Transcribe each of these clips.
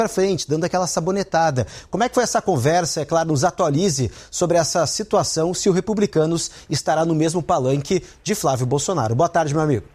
para frente, dando aquela sabonetada. Como é que foi essa conversa? É claro, nos atualize sobre essa situação, se o Republicanos estará no mesmo palanque de Flávio Bolsonaro. Boa tarde, meu amigo.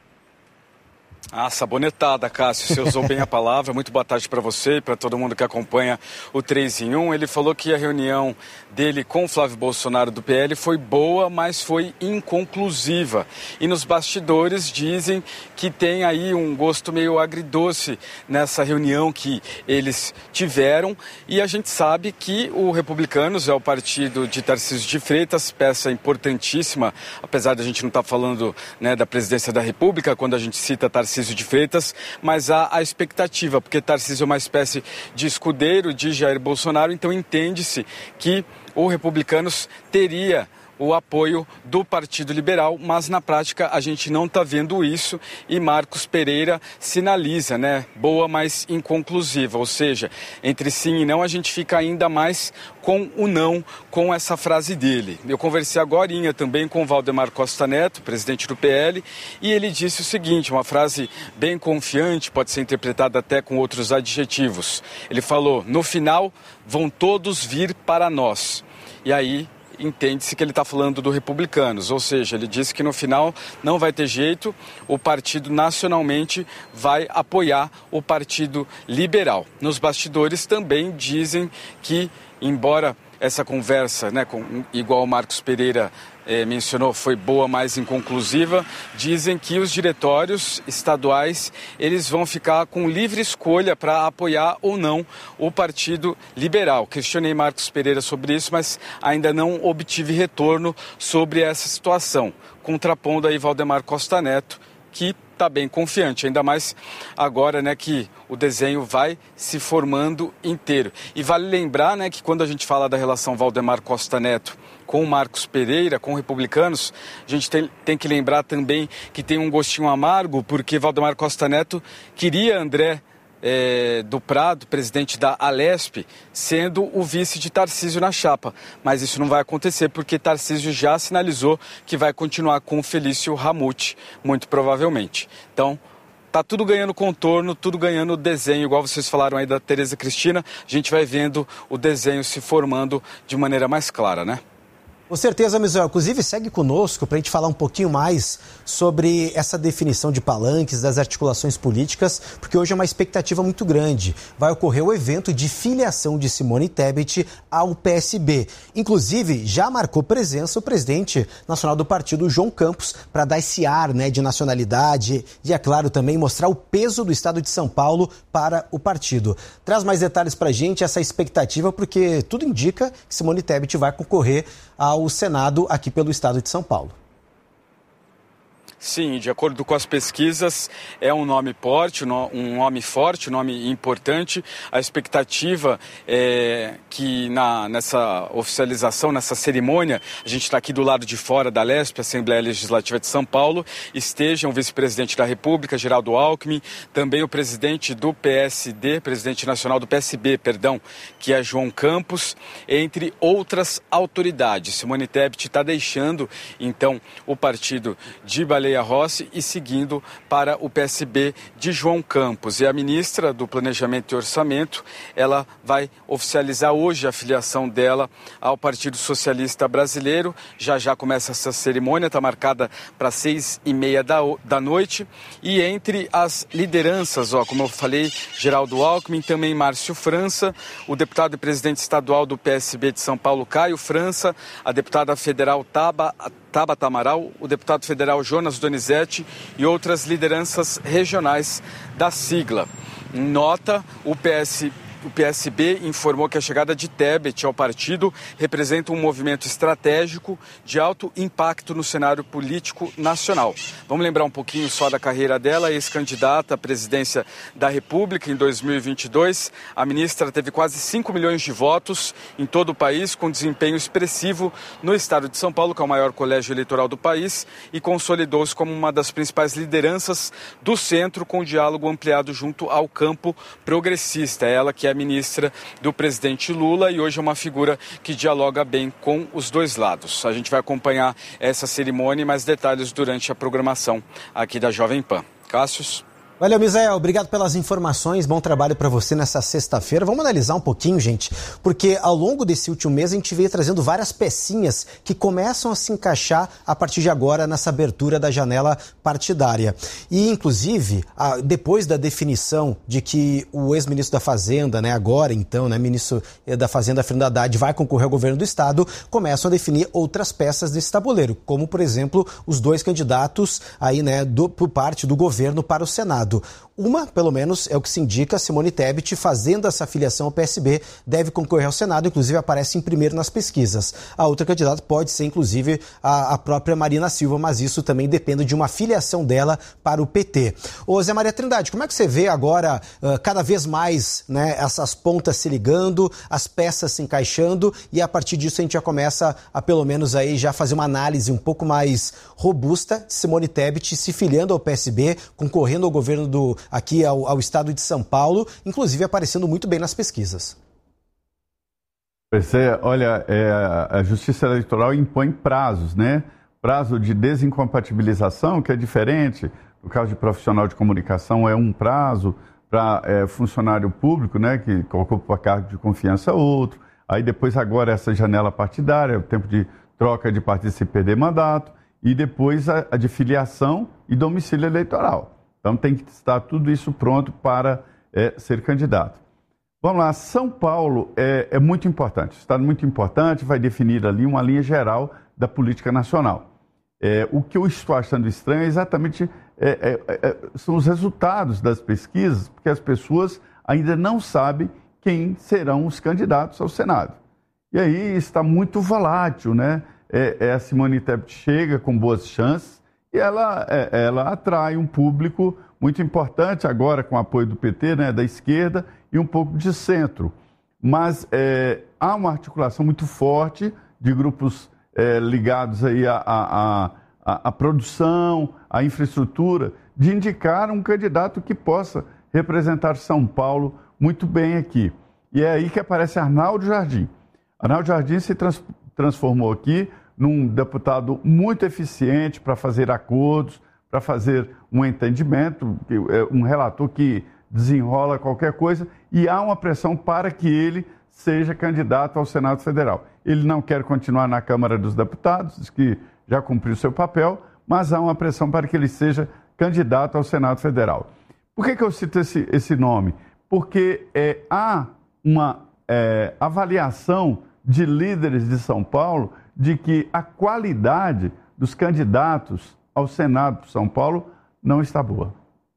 Sabonetada, Cássio, você usou bem a palavra. Muito boa tarde para você e para todo mundo que acompanha o 3 em 1. Ele falou que a reunião dele com o Flávio Bolsonaro do PL foi boa, mas foi inconclusiva. E nos bastidores dizem que tem aí um gosto meio agridoce nessa reunião que eles tiveram. E a gente sabe que o Republicanos é o partido de Tarcísio de Freitas, peça importantíssima, apesar de a gente não estar falando, né, da presidência da República, quando a gente cita Tarcísio de Freitas, mas há a expectativa, porque Tarcísio é uma espécie de escudeiro de Jair Bolsonaro, então entende-se que o Republicanos teria o apoio do Partido Liberal, mas na prática a gente não está vendo isso e Marcos Pereira sinaliza, né? Boa, mas inconclusiva, ou seja, entre sim e não a gente fica ainda mais com o não, com essa frase dele. Eu conversei agorinha também com o Valdemar Costa Neto, presidente do PL, e ele disse o seguinte, uma frase bem confiante, pode ser interpretada até com outros adjetivos. Ele falou, no final vão todos vir para nós. E aí entende-se que ele está falando do Republicanos, ou seja, ele disse que no final não vai ter jeito, o partido nacionalmente vai apoiar o Partido Liberal. Nos bastidores também dizem que, embora essa conversa, né, igual o Marcos Pereira mencionou, foi boa, mas inconclusiva, dizem que os diretórios estaduais eles vão ficar com livre escolha para apoiar ou não o Partido Liberal. Questionei Marcos Pereira sobre isso, mas ainda não obtive retorno sobre essa situação, contrapondo aí Valdemar Costa Neto, que está bem confiante, ainda mais agora, né, que o desenho vai se formando inteiro. E vale lembrar, né, que quando a gente fala da relação Valdemar Costa Neto com o Marcos Pereira, com Republicanos, a gente tem que lembrar também que tem um gostinho amargo, porque Valdemar Costa Neto queria André do Prado, presidente da Alesp, sendo o vice de Tarcísio na chapa. Mas isso não vai acontecer porque Tarcísio já sinalizou que vai continuar com o Felício Ramute, muito provavelmente. Então, tá tudo ganhando contorno, tudo ganhando desenho, igual vocês falaram aí da Tereza Cristina, a gente vai vendo o desenho se formando de maneira mais clara, né? Com certeza, Misael. Inclusive, segue conosco para a gente falar um pouquinho mais sobre essa definição de palanques, das articulações políticas, porque hoje é uma expectativa muito grande. Vai ocorrer o evento de filiação de Simone Tebet ao PSB. Inclusive, já marcou presença o presidente nacional do partido, João Campos, para dar esse ar, né, de nacionalidade e, é claro, também mostrar o peso do estado de São Paulo para o partido. Traz mais detalhes para a gente essa expectativa, porque tudo indica que Simone Tebet vai concorrer ao Senado aqui pelo estado de São Paulo. Sim, de acordo com as pesquisas, é um nome forte, um nome importante. A expectativa é que nessa oficialização, nessa cerimônia, a gente está aqui do lado de fora da Alesp, Assembleia Legislativa de São Paulo, estejam o vice-presidente da República, Geraldo Alckmin, também o presidente do PSD, presidente nacional do PSB, que é João Campos, entre outras autoridades. Simone Tebet está deixando, então, o partido de Baleia Rossi e seguindo para o PSB de João Campos. E a ministra do Planejamento e Orçamento, ela vai oficializar hoje a filiação dela ao Partido Socialista Brasileiro. Já começa essa cerimônia, está marcada para 6h30 da noite. E entre as lideranças, como eu falei, Geraldo Alckmin, também Márcio França, o deputado e presidente estadual do PSB de São Paulo, Caio França, a deputada federal Tabata Amaral, o deputado federal Jonas Donizete e outras lideranças regionais da sigla. Em nota, o PSB informou que a chegada de Tebet ao partido representa um movimento estratégico de alto impacto no cenário político nacional. Vamos lembrar um pouquinho só da carreira dela, ex-candidata à presidência da República em 2022. A ministra teve quase 5 milhões de votos em todo o país, com desempenho expressivo no estado de São Paulo, que é o maior colégio eleitoral do país, e consolidou-se como uma das principais lideranças do centro, com diálogo ampliado junto ao campo progressista. Ela que é ministra do presidente Lula e hoje é uma figura que dialoga bem com os dois lados. A gente vai acompanhar essa cerimônia e mais detalhes durante a programação aqui da Jovem Pan. Cássius? Valeu, Misael. Obrigado pelas informações. Bom trabalho para você nessa sexta-feira. Vamos analisar um pouquinho, gente, porque ao longo desse último mês a gente veio trazendo várias pecinhas que começam a se encaixar a partir de agora nessa abertura da janela partidária. E, inclusive, depois da definição de que o ex-ministro da Fazenda, agora então, ministro da Fazenda, Fernando Haddad, vai concorrer ao governo do Estado, começam a definir outras peças desse tabuleiro, como, por exemplo, os dois candidatos aí, por parte do governo para o Senado. Uma, pelo menos, é o que se indica, Simone Tebet, fazendo essa filiação ao PSB, deve concorrer ao Senado, inclusive aparece em primeiro nas pesquisas. A outra candidata pode ser, inclusive, a própria Marina Silva, mas isso também depende de uma filiação dela para o PT. Ô Zé Maria Trindade, como é que você vê agora, cada vez mais, essas pontas se ligando, as peças se encaixando, e a partir disso a gente já começa a, pelo menos, aí já fazer uma análise um pouco mais robusta de Simone Tebet se filiando ao PSB, concorrendo ao governo aqui ao estado de São Paulo, inclusive aparecendo muito bem nas pesquisas. Pois é, olha, a Justiça Eleitoral impõe prazos, Prazo de desincompatibilização, que é diferente. No caso de profissional de comunicação, é um prazo, para funcionário público, que ocupa cargo de confiança, outro. Aí depois agora essa janela partidária, o tempo de troca de partido se perder mandato, e depois a de filiação e domicílio eleitoral. Então tem que estar tudo isso pronto para ser candidato. Vamos lá, São Paulo é muito importante, estado muito importante, vai definir ali uma linha geral da política nacional. O que eu estou achando estranho é exatamente são os resultados das pesquisas, porque as pessoas ainda não sabem quem serão os candidatos ao Senado. E aí está muito volátil, a Simone Tebet chega com boas chances, e ela atrai um público muito importante agora com o apoio do PT, da esquerda, e um pouco de centro. Mas há uma articulação muito forte de grupos ligados aí à produção, à infraestrutura, de indicar um candidato que possa representar São Paulo muito bem aqui. E é aí que aparece Arnaldo Jardim. Arnaldo Jardim se transformou aqui num deputado muito eficiente para fazer acordos, para fazer um entendimento, um relator que desenrola qualquer coisa, e há uma pressão para que ele seja candidato ao Senado Federal. Ele não quer continuar na Câmara dos Deputados, diz que já cumpriu seu papel, mas há uma pressão para que ele seja candidato ao Senado Federal. Por que eu cito esse nome? Porque há uma avaliação de líderes de São Paulo de que a qualidade dos candidatos ao Senado de São Paulo não está boa.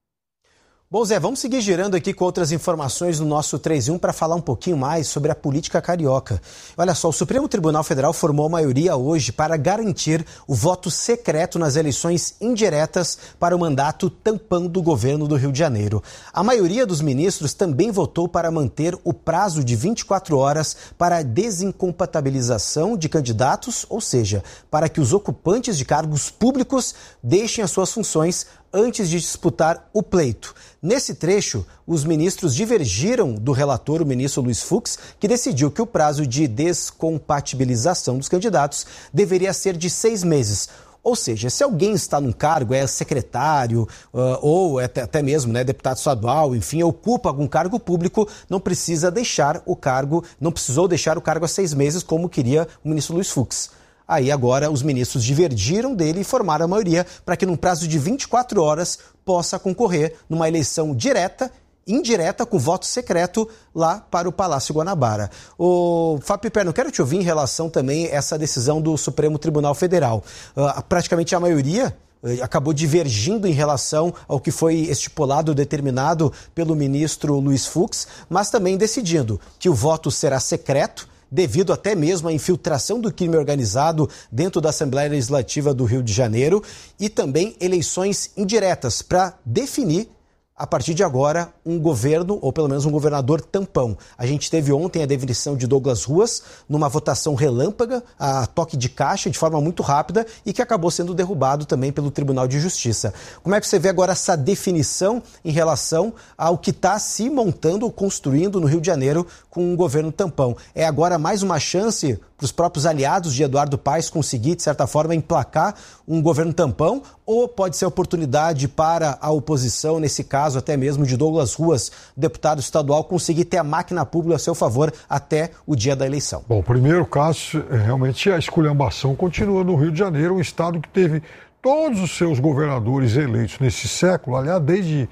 Bom, Zé, vamos seguir girando aqui com outras informações no nosso 3 em 1 para falar um pouquinho mais sobre a política carioca. Olha só, o Supremo Tribunal Federal formou maioria hoje para garantir o voto secreto nas eleições indiretas para o mandato tampão do governo do Rio de Janeiro. A maioria dos ministros também votou para manter o prazo de 24 horas para a desincompatibilização de candidatos, ou seja, para que os ocupantes de cargos públicos deixem as suas funções antes de disputar o pleito. Nesse trecho, os ministros divergiram do relator, o ministro Luiz Fux, que decidiu que o prazo de descompatibilização dos candidatos deveria ser de 6 meses. Ou seja, se alguém está num cargo, é secretário ou até mesmo deputado estadual, enfim, ocupa algum cargo público, não precisou deixar o cargo há 6 meses, como queria o ministro Luiz Fux. Aí agora os ministros divergiram dele e formaram a maioria para que num prazo de 24 horas possa concorrer numa eleição indireta, com voto secreto lá para o Palácio Guanabara. O Fábio Piperno, quero te ouvir em relação também a essa decisão do Supremo Tribunal Federal. Praticamente a maioria acabou divergindo em relação ao que foi estipulado, determinado pelo ministro Luiz Fux, mas também decidindo que o voto será secreto, devido até mesmo à infiltração do crime organizado dentro da Assembleia Legislativa do Rio de Janeiro, e também eleições indiretas para definir, a partir de agora, um governo, ou pelo menos um governador tampão. A gente teve ontem a definição de Douglas Ruas numa votação relâmpaga, a toque de caixa, de forma muito rápida, e que acabou sendo derrubado também pelo Tribunal de Justiça. Como é que você vê agora essa definição em relação ao que está se montando ou construindo no Rio de Janeiro com um governo tampão? É agora mais uma chance para os próprios aliados de Eduardo Paes conseguir, de certa forma, emplacar um governo tampão? Ou pode ser oportunidade para a oposição, nesse caso até mesmo de Douglas Ruas, deputado estadual, conseguir ter a máquina pública a seu favor até o dia da eleição? Bom, o primeiro caso, realmente a esculhambação continua no Rio de Janeiro, um estado que teve todos os seus governadores eleitos nesse século, aliás, desde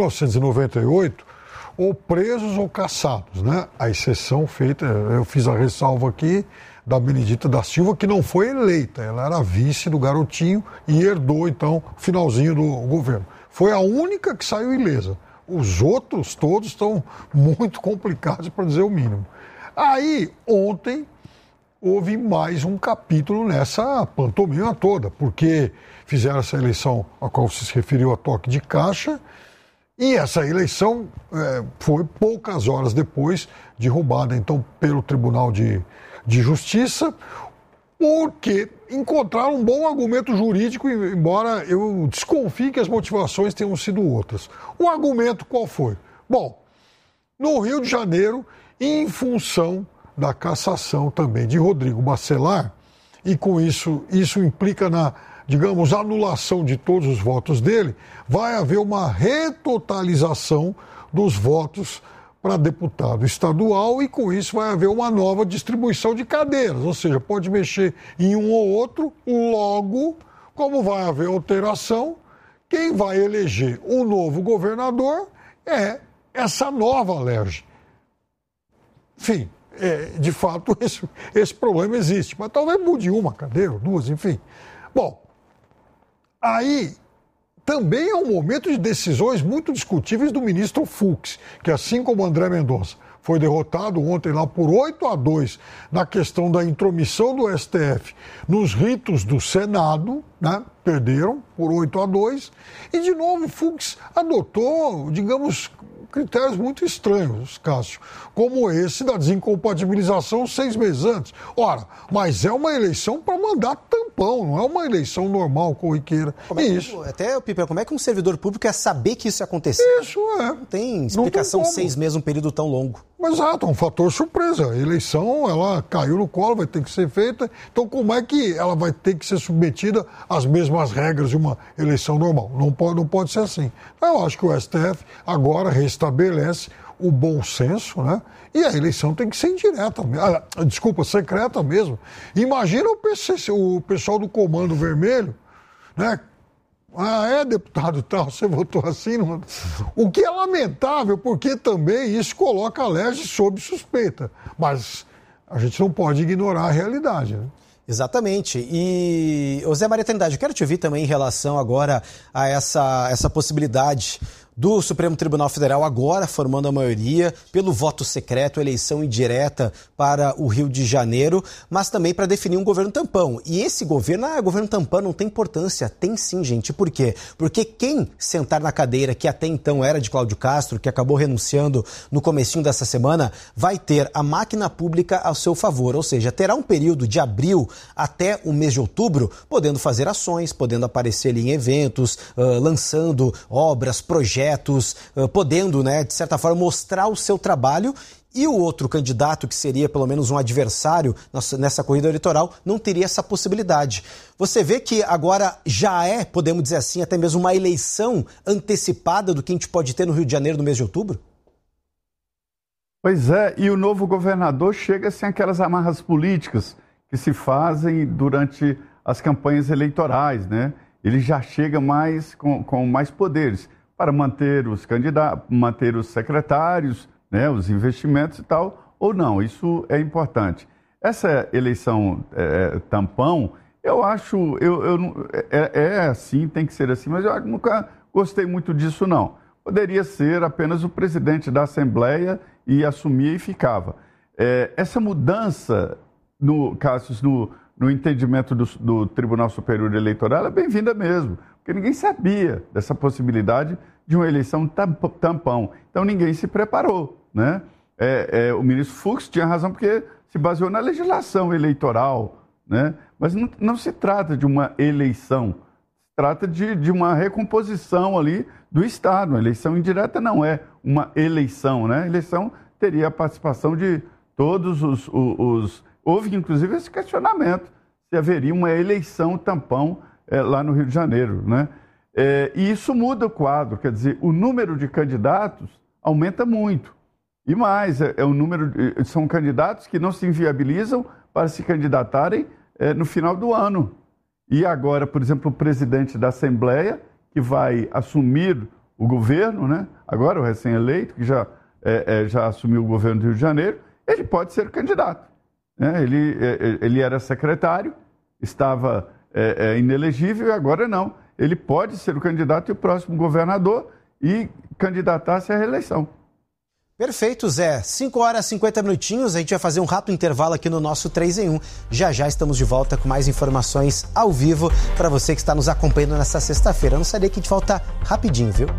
1998, ou presos ou caçados, né? A exceção feita, eu fiz a ressalva aqui, da Benedita da Silva, que não foi eleita, ela era vice do Garotinho e herdou, então, o finalzinho do governo. Foi a única que saiu ilesa. Os outros todos estão muito complicados, para dizer o mínimo. Aí, ontem, houve mais um capítulo nessa pantomima toda, porque fizeram essa eleição a qual você se referiu a toque de caixa, e essa eleição foi poucas horas depois derrubada, então, pelo Tribunal de Justiça, porque encontraram um bom argumento jurídico, embora eu desconfie que as motivações tenham sido outras. O argumento qual foi? Bom, no Rio de Janeiro, em função da cassação também de Rodrigo Bacelar, e com isso implica na, digamos, anulação de todos os votos dele, vai haver uma retotalização dos votos para deputado estadual e com isso vai haver uma nova distribuição de cadeiras, ou seja, pode mexer em um ou outro, logo, como vai haver alteração, quem vai eleger o novo governador é essa nova LERJ. Enfim, de fato esse problema existe, mas talvez mude uma cadeira, duas, enfim. Bom, aí também é um momento de decisões muito discutíveis do ministro Fux, que assim como André Mendonça foi derrotado ontem lá por 8-2 na questão da intromissão do STF nos ritos do Senado, né? Perderam por 8-2, e de novo Fux adotou, digamos, critérios muito estranhos, Cássio, como esse da desincompatibilização 6 meses antes. Ora, mas é uma eleição para mandar tampão, não é uma eleição normal, corriqueira. Isso. Até, Piper, como é que um servidor público ia saber que isso ia acontecer? Isso é. Não tem explicação 6 meses, um período tão longo. Exato, é um fator surpresa. A eleição, ela caiu no colo, vai ter que ser feita. Então, como é que ela vai ter que ser submetida às mesmas regras de uma eleição normal? Não pode ser assim. Eu acho que o STF agora restabelece o bom senso, né? E a eleição tem que ser indireta, secreta mesmo. Imagina o pessoal do Comando Vermelho, né? Deputado tal, você votou assim? Não... O que é lamentável, porque também isso coloca a LERJ sob suspeita. Mas a gente não pode ignorar a realidade, né? Exatamente. E, Zé Maria Trindade, eu quero te ouvir também em relação agora a essa possibilidade do Supremo Tribunal Federal agora formando a maioria pelo voto secreto, eleição indireta para o Rio de Janeiro, mas também para definir um governo tampão. E esse governo, governo tampão não tem importância. Tem sim, gente. Por quê? Porque quem sentar na cadeira que até então era de Cláudio Castro, que acabou renunciando no comecinho dessa semana, vai ter a máquina pública ao seu favor. Ou seja, terá um período de abril até o mês de outubro, podendo fazer ações, podendo aparecer ali em eventos, lançando obras, projetos, podendo, né, de certa forma, mostrar o seu trabalho. E o outro candidato, que seria pelo menos um adversário nessa corrida eleitoral, não teria essa possibilidade. Você vê que agora já podemos dizer assim, até mesmo uma eleição antecipada do que a gente pode ter no Rio de Janeiro no mês de outubro? Pois é, e o novo governador chega sem aquelas amarras políticas que se fazem durante as campanhas eleitorais, né? Ele já chega com mais poderes para manter os candidatos, manter os secretários, né, os investimentos e tal, ou não, isso é importante. Essa eleição tampão, eu acho, assim, tem que ser assim, mas eu nunca gostei muito disso, não. Poderia ser apenas o presidente da Assembleia e assumia e ficava. Essa mudança, no entendimento do Tribunal Superior Eleitoral, é bem-vinda mesmo, porque ninguém sabia dessa possibilidade de uma eleição tampão. Então ninguém se preparou, né? O ministro Fux tinha razão porque se baseou na legislação eleitoral, né? Mas não se trata de uma eleição, se trata de uma recomposição ali do Estado. Uma eleição indireta não é uma eleição, né? A eleição teria a participação de todos os houve inclusive esse questionamento se haveria uma eleição tampão lá no Rio de Janeiro, né? E isso muda o quadro, quer dizer, o número de candidatos aumenta muito. E mais, são candidatos que não se inviabilizam para se candidatarem no final do ano. E agora, por exemplo, o presidente da Assembleia, que vai assumir o governo, né? Agora o recém-eleito, que já assumiu o governo do Rio de Janeiro, ele pode ser candidato. Né? Ele era secretário, estava inelegível e agora não. Ele pode ser o candidato e o próximo governador e candidatar-se à reeleição. Perfeito, Zé. 5 horas e 50 minutinhos, a gente vai fazer um rápido intervalo aqui no nosso 3 em 1. Já estamos de volta com mais informações ao vivo para você que está nos acompanhando nesta sexta-feira. Não sabe que a gente volta rapidinho, viu?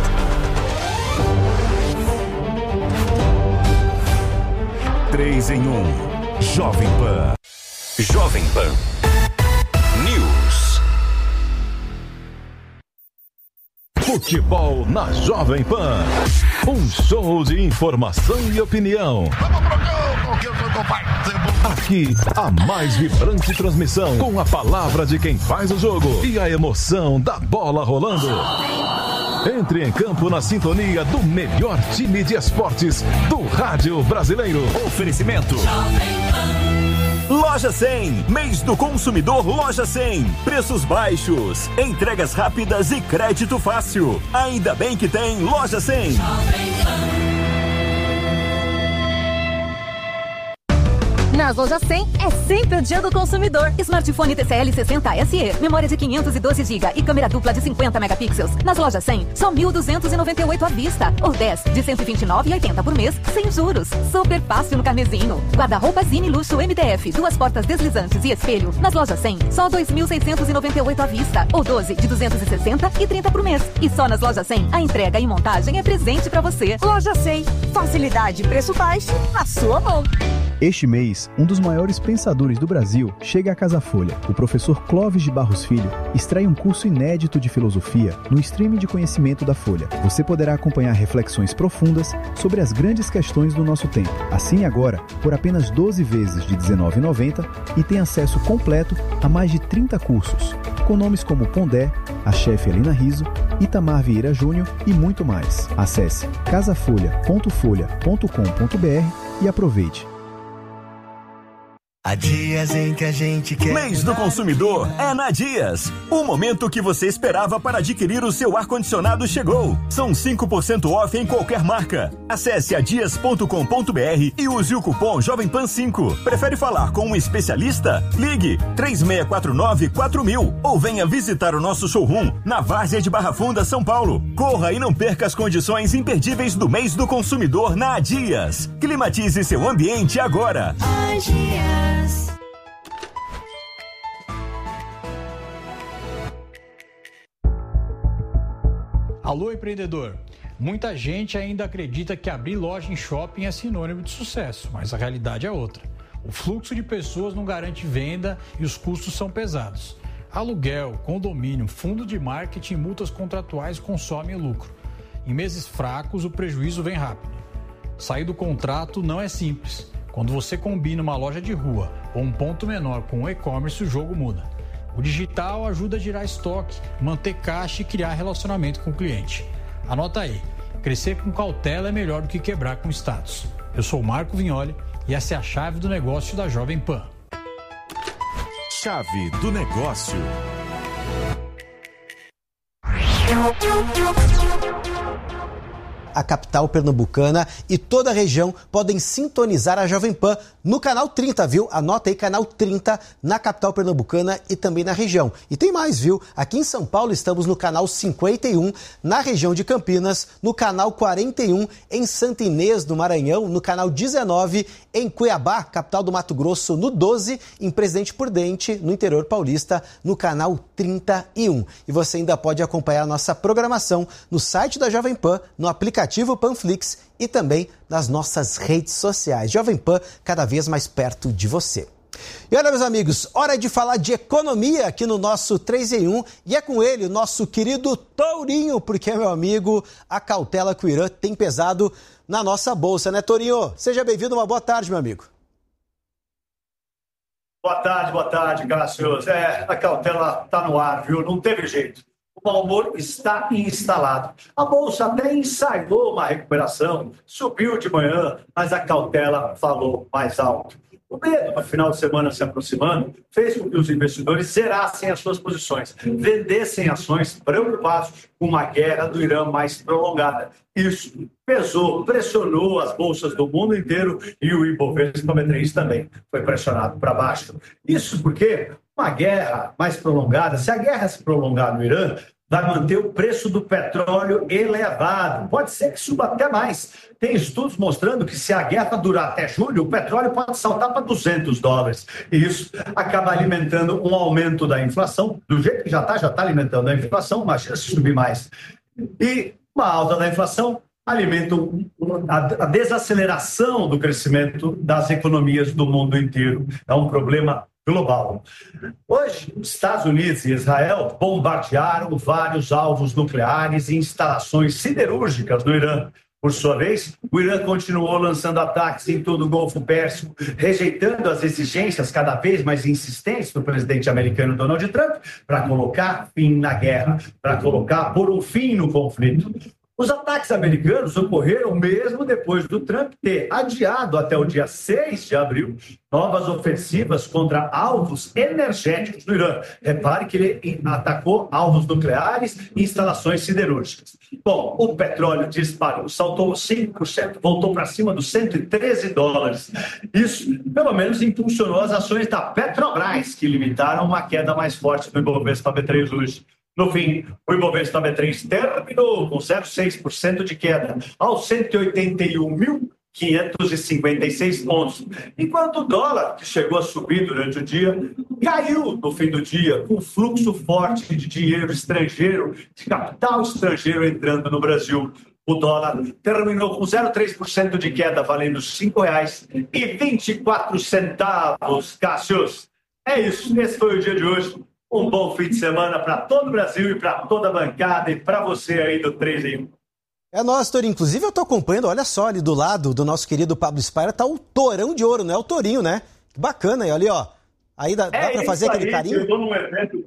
Três em 1. Jovem Pan. Jovem Pan News. Futebol na Jovem Pan. Um show de informação e opinião. Aqui, a mais vibrante transmissão, com a palavra de quem faz o jogo e a emoção da bola rolando. Entre em campo na sintonia do melhor time de esportes do rádio brasileiro. Oferecimento Loja 100, mês do consumidor Loja 100. Preços baixos, entregas rápidas e crédito fácil. Ainda bem que tem Loja 100. Nas Lojas 100 é sempre o dia do consumidor. Smartphone TCL 60 SE, memória de 512 GB e câmera dupla de 50 megapixels. Nas Lojas 100, só 1.298 à vista. Ou 10 de 129,80 por mês, sem juros. Super fácil no carnezinho. Guarda-roupa Zine Luxo MDF, 2 portas deslizantes e espelho. Nas Lojas 100, só 2.698 à vista. Ou 12 de 260,30 por mês. E só nas Lojas 100, a entrega e montagem é presente pra você. Loja 100, facilidade e preço baixo na sua mão. Este mês, um dos maiores pensadores do Brasil chega à Casa Folha. O professor Clóvis de Barros Filho extrai um curso inédito de filosofia no streaming de conhecimento da Folha. Você poderá acompanhar reflexões profundas sobre as grandes questões do nosso tempo. Assine agora por apenas 12 vezes de R$19,90 e tem acesso completo a mais de 30 cursos, com nomes como Pondé, a chefe Helena Rizzo, Itamar Vieira Júnior e muito mais. Acesse casafolha.folha.com.br e aproveite. Há dias em que a gente quer... Mês do consumidor é na Dias. O momento que você esperava para adquirir o seu ar-condicionado chegou. São 5% off em qualquer marca. Acesse adias.com.br e use o cupom JovemPan5. Prefere falar com um especialista? Ligue 3649-4000 ou venha visitar o nosso showroom na Várzea de Barra Funda, São Paulo. Corra e não perca as condições imperdíveis do mês do consumidor na Dias. Climatize seu ambiente agora. Dias. Alô, empreendedor! Muita gente ainda acredita que abrir loja em shopping é sinônimo de sucesso, mas a realidade é outra. O fluxo de pessoas não garante venda e os custos são pesados. Aluguel, condomínio, fundo de marketing e multas contratuais consomem o lucro. Em meses fracos, o prejuízo vem rápido. Sair do contrato não é simples. Quando você combina uma loja de rua ou um ponto menor com o e-commerce, o jogo muda. O digital ajuda a girar estoque, manter caixa e criar relacionamento com o cliente. Anota aí, crescer com cautela é melhor do que quebrar com status. Eu sou o Marco Vignoli e essa é a chave do negócio da Jovem Pan. Chave do negócio. A capital pernambucana e toda a região podem sintonizar a Jovem Pan no canal 30, viu? Anota aí, canal 30 na capital pernambucana e também na região. E tem mais, viu? Aqui em São Paulo estamos no canal 51, na região de Campinas, no canal 41, em Santa Inês do Maranhão, no canal 19, em Cuiabá, capital do Mato Grosso, no 12, em Presidente Prudente, no interior paulista, no canal 31. E você ainda pode acompanhar a nossa programação no site da Jovem Pan, no aplicativo Panflix e também nas nossas redes sociais. Jovem Pan, cada vez mais perto de você. E olha, meus amigos, hora de falar de economia aqui no nosso 3 em 1 e é com ele, o nosso querido Tourinho, porque, meu amigo, a cautela que o Irã tem pesado na nossa bolsa, né, Tourinho? Seja bem-vindo, uma boa tarde, meu amigo. Boa tarde, Cássio. A cautela está no ar, viu? Não teve jeito. O mau humor está instalado. A Bolsa até ensaiou uma recuperação, subiu de manhã, mas a cautela falou mais alto. O medo, no final de semana se aproximando, fez com que os investidores zerassem as suas posições, vendessem ações preocupados com uma guerra do Irã mais prolongada. Isso pesou, pressionou as bolsas do mundo inteiro e o Ibovespa B3 também foi pressionado para baixo. Isso porque uma guerra mais prolongada, se a guerra se prolongar no Irã, vai manter o preço do petróleo elevado. Pode ser que suba até mais. Tem estudos mostrando que se a guerra durar até julho, o petróleo pode saltar para $200. E isso acaba alimentando um aumento da inflação. Do jeito que já está alimentando a inflação, imagina se subir mais. E uma alta da inflação alimenta a desaceleração do crescimento das economias do mundo inteiro. É um problema global. Hoje, os Estados Unidos e Israel bombardearam vários alvos nucleares e instalações siderúrgicas no Irã. Por sua vez, o Irã continuou lançando ataques em todo o Golfo Pérsico, rejeitando as exigências cada vez mais insistentes do presidente americano Donald Trump para colocar fim na guerra, para pôr um fim no conflito. Os ataques americanos ocorreram mesmo depois do Trump ter adiado até o dia 6 de abril novas ofensivas contra alvos energéticos do Irã. Repare que ele atacou alvos nucleares e instalações siderúrgicas. Bom, o petróleo disparou, saltou 5%, voltou para cima dos $113. Isso, pelo menos, impulsionou as ações da Petrobras, que limitaram uma queda mais forte no Ibovespa B3 hoje. No fim, o Ibovespa B3 terminou com 0,6% de queda, aos 181.556 pontos, enquanto o dólar, que chegou a subir durante o dia, caiu no fim do dia, com fluxo forte de dinheiro estrangeiro, de capital estrangeiro entrando no Brasil. O dólar terminou com 0,3% de queda, valendo R$ 5,24. Cássius, é isso, esse foi o dia de hoje. Um bom fim de semana para todo o Brasil e para toda a bancada e para você aí do 3 em 1. É nóis, Torinho. Inclusive, eu tô acompanhando, olha só, ali do lado do nosso querido Pablo Spira, tá o Torão de Ouro, não é o Tourinho, né? Que bacana aí, ali, ó. Aí dá para fazer aquele carinho? Eu tô num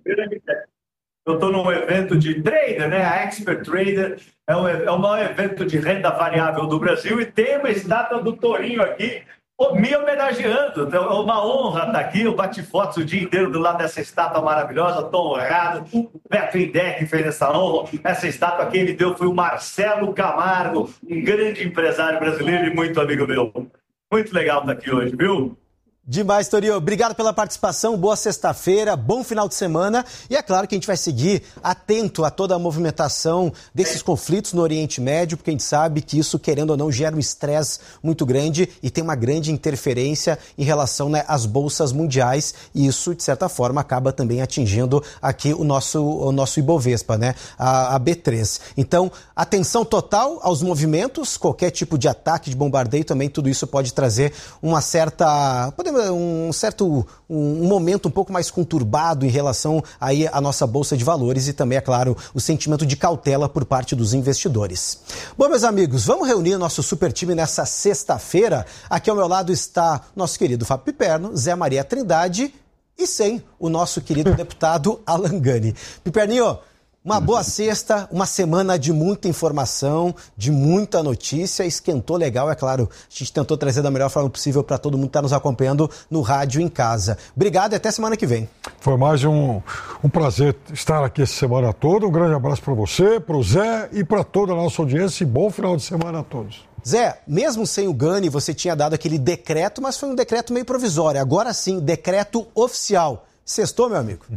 evento de trader, né? A Expert Trader é o maior evento de renda variável do Brasil e tem uma estátua do Tourinho aqui, me homenageando. Então, é uma honra estar aqui. Eu bati fotos o dia inteiro do lado dessa estátua maravilhosa, estou honrado. O Beto Indec fez essa honra. Essa estátua quem me deu foi o Marcelo Camargo, um grande empresário brasileiro e muito amigo meu. Muito legal estar aqui hoje, viu? Demais, Torinho. Obrigado pela participação. Boa sexta-feira, bom final de semana. E é claro que a gente vai seguir atento a toda a movimentação desses conflitos no Oriente Médio, porque a gente sabe que isso, querendo ou não, gera um estresse muito grande e tem uma grande interferência em relação, né, às bolsas mundiais. E isso, de certa forma, acaba também atingindo aqui o nosso Ibovespa, né, a B3. Então, atenção total aos movimentos, qualquer tipo de ataque, de bombardeio também, tudo isso pode trazer uma certa... um momento um pouco mais conturbado em relação aí à nossa Bolsa de Valores e também, é claro, o sentimento de cautela por parte dos investidores. Bom, meus amigos, vamos reunir o nosso super time nessa sexta-feira. Aqui ao meu lado está nosso querido Fábio Piperno, Zé Maria Trindade e sem o nosso querido deputado Alan Gani. Piperninho, uma boa sexta, uma semana de muita informação, de muita notícia, esquentou legal, é claro. A gente tentou trazer da melhor forma possível para todo mundo que está nos acompanhando no rádio em casa. Obrigado e até semana que vem. Foi mais um prazer estar aqui essa semana toda. Um grande abraço para você, para o Zé e para toda a nossa audiência e bom final de semana a todos. Zé, mesmo sem o Gani, você tinha dado aquele decreto, mas foi um decreto meio provisório. Agora sim, decreto oficial. Sextou, meu amigo?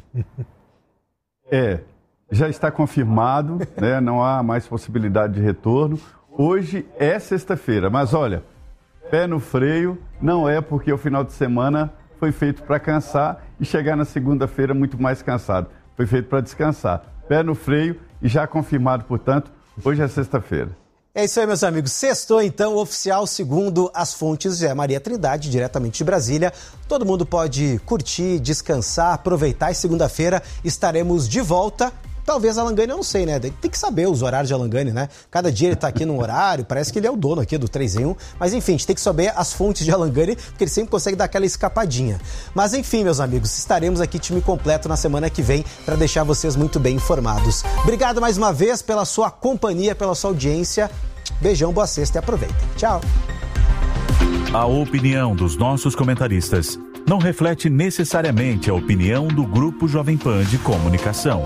Já está confirmado, né? Não há mais possibilidade de retorno. Hoje é sexta-feira, mas olha, pé no freio, não é porque o final de semana foi feito para cansar e chegar na segunda-feira muito mais cansado. Foi feito para descansar. Pé no freio e já confirmado, portanto, hoje é sexta-feira. É isso aí, meus amigos. Sextou, então, oficial, segundo as fontes Zé Maria Trindade, diretamente de Brasília. Todo mundo pode curtir, descansar, aproveitar e segunda-feira estaremos de volta. Talvez a Langani, eu não sei, né? Tem que saber os horários de Langani, né? Cada dia ele tá aqui num horário, parece que ele é o dono aqui do 3 em 1. Mas enfim, a gente tem que saber as fontes de Langani, porque ele sempre consegue dar aquela escapadinha. Mas enfim, meus amigos, estaremos aqui time completo na semana que vem para deixar vocês muito bem informados. Obrigado mais uma vez pela sua companhia, pela sua audiência. Beijão, boa sexta e aproveitem. Tchau. A opinião dos nossos comentaristas não reflete necessariamente a opinião do Grupo Jovem Pan de Comunicação.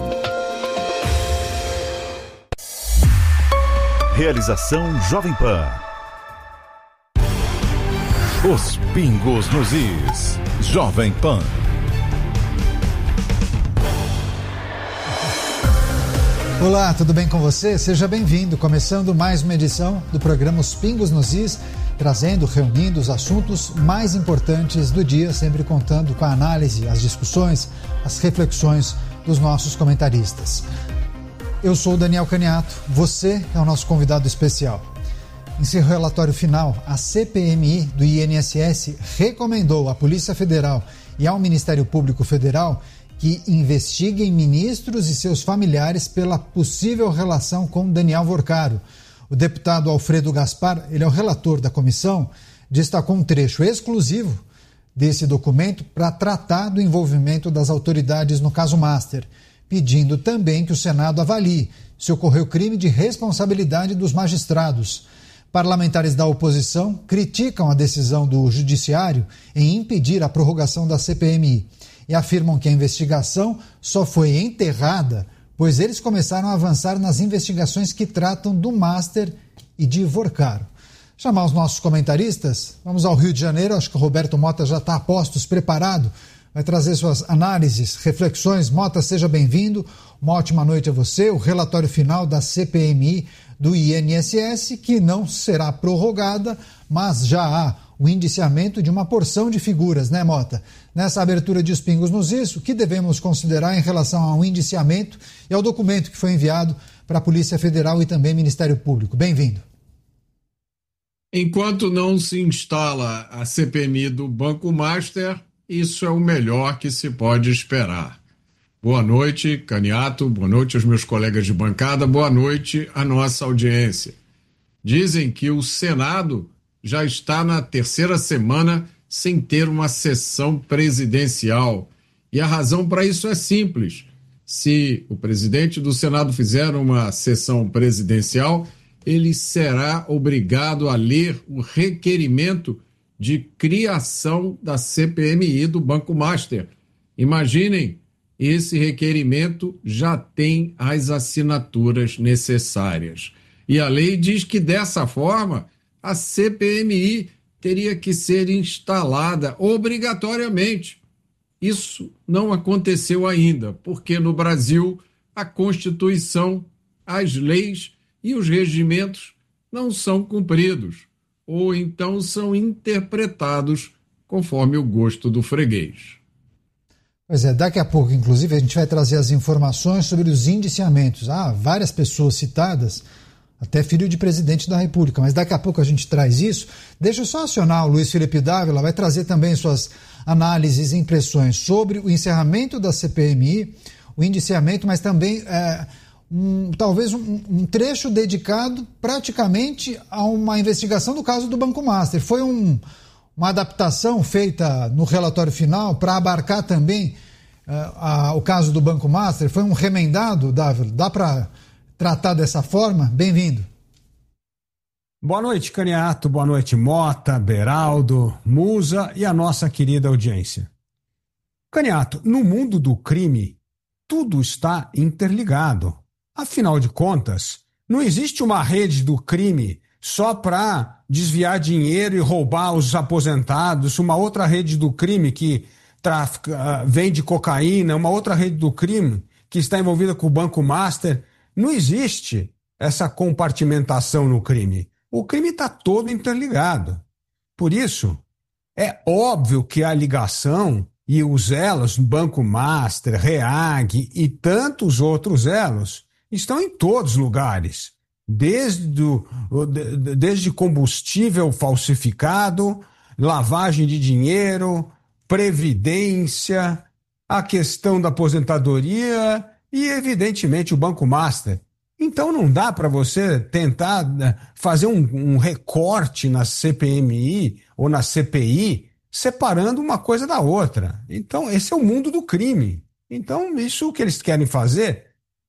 Realização Jovem Pan. Os pingos nos is. Jovem Pan. Olá, tudo bem com você? Seja bem-vindo. Começando mais uma edição do programa Os Pingos nos Is, reunindo os assuntos mais importantes do dia, sempre contando com a análise, as discussões, as reflexões dos nossos comentaristas. Eu sou o Daniel Caniato, você é o nosso convidado especial. Em seu relatório final, a CPMI do INSS recomendou à Polícia Federal e ao Ministério Público Federal que investiguem ministros e seus familiares pela possível relação com Daniel Vorcaro. O deputado Alfredo Gaspar, ele é o relator da comissão, destacou um trecho exclusivo desse documento para tratar do envolvimento das autoridades no caso Master, pedindo também que o Senado avalie se ocorreu crime de responsabilidade dos magistrados. Parlamentares da oposição criticam a decisão do Judiciário em impedir a prorrogação da CPMI e afirmam que a investigação só foi enterrada pois eles começaram a avançar nas investigações que tratam do Master e de Vorcaro. Chamar os nossos comentaristas, vamos ao Rio de Janeiro, acho que o Roberto Mota já está a postos, preparado, vai trazer suas análises, reflexões. Mota, seja bem-vindo, uma ótima noite a você. O relatório final da CPMI do INSS, que não será prorrogada, mas já há o indiciamento de uma porção de figuras, né, Mota? Nessa abertura de Os Pingos nos Is, o que devemos considerar em relação ao indiciamento e ao documento que foi enviado para a Polícia Federal e também Ministério Público? Bem-vindo. Enquanto não se instala a CPMI do Banco Master, isso é o melhor que se pode esperar. Boa noite, Caniato, boa noite aos meus colegas de bancada, boa noite à nossa audiência. Dizem que o Senado já está na terceira semana sem ter uma sessão presidencial. E a razão para isso é simples. Se o presidente do Senado fizer uma sessão presidencial, ele será obrigado a ler o requerimento de criação da CPMI do Banco Master. Imaginem, esse requerimento já tem as assinaturas necessárias. E a lei diz que, dessa forma, a CPMI teria que ser instalada obrigatoriamente. Isso não aconteceu ainda, porque no Brasil a Constituição, as leis e os regimentos não são cumpridos, ou então são interpretados conforme o gosto do freguês. Pois é, daqui a pouco, inclusive, a gente vai trazer as informações sobre os indiciamentos. Há várias pessoas citadas, até filho de presidente da República, mas daqui a pouco a gente traz isso. Deixa eu só acionar o Luiz Felipe Dávila, vai trazer também suas análises e impressões sobre o encerramento da CPMI, o indiciamento, mas também talvez um trecho dedicado praticamente a uma investigação do caso do Banco Master. Foi uma adaptação feita no relatório final para abarcar também o caso do Banco Master? Foi um remendado, Dávila? Dá para tratar dessa forma? Bem-vindo. Boa noite, Caniato. Boa noite, Mota, Beraldo, Musa e a nossa querida audiência. Caniato, no mundo do crime, tudo está interligado. Afinal de contas, não existe uma rede do crime só para desviar dinheiro e roubar os aposentados, uma outra rede do crime que vende cocaína, uma outra rede do crime que está envolvida com o Banco Master. Não existe essa compartimentação no crime. O crime está todo interligado. Por isso, é óbvio que a ligação e os elos, Banco Master, REAG e tantos outros elos, estão em todos os lugares. Desde combustível falsificado, lavagem de dinheiro, previdência, a questão da aposentadoria e, evidentemente, o Banco Master. Então não dá para você tentar fazer um recorte na CPMI ou na CPI separando uma coisa da outra. Então esse é o mundo do crime. Então isso que eles querem fazer,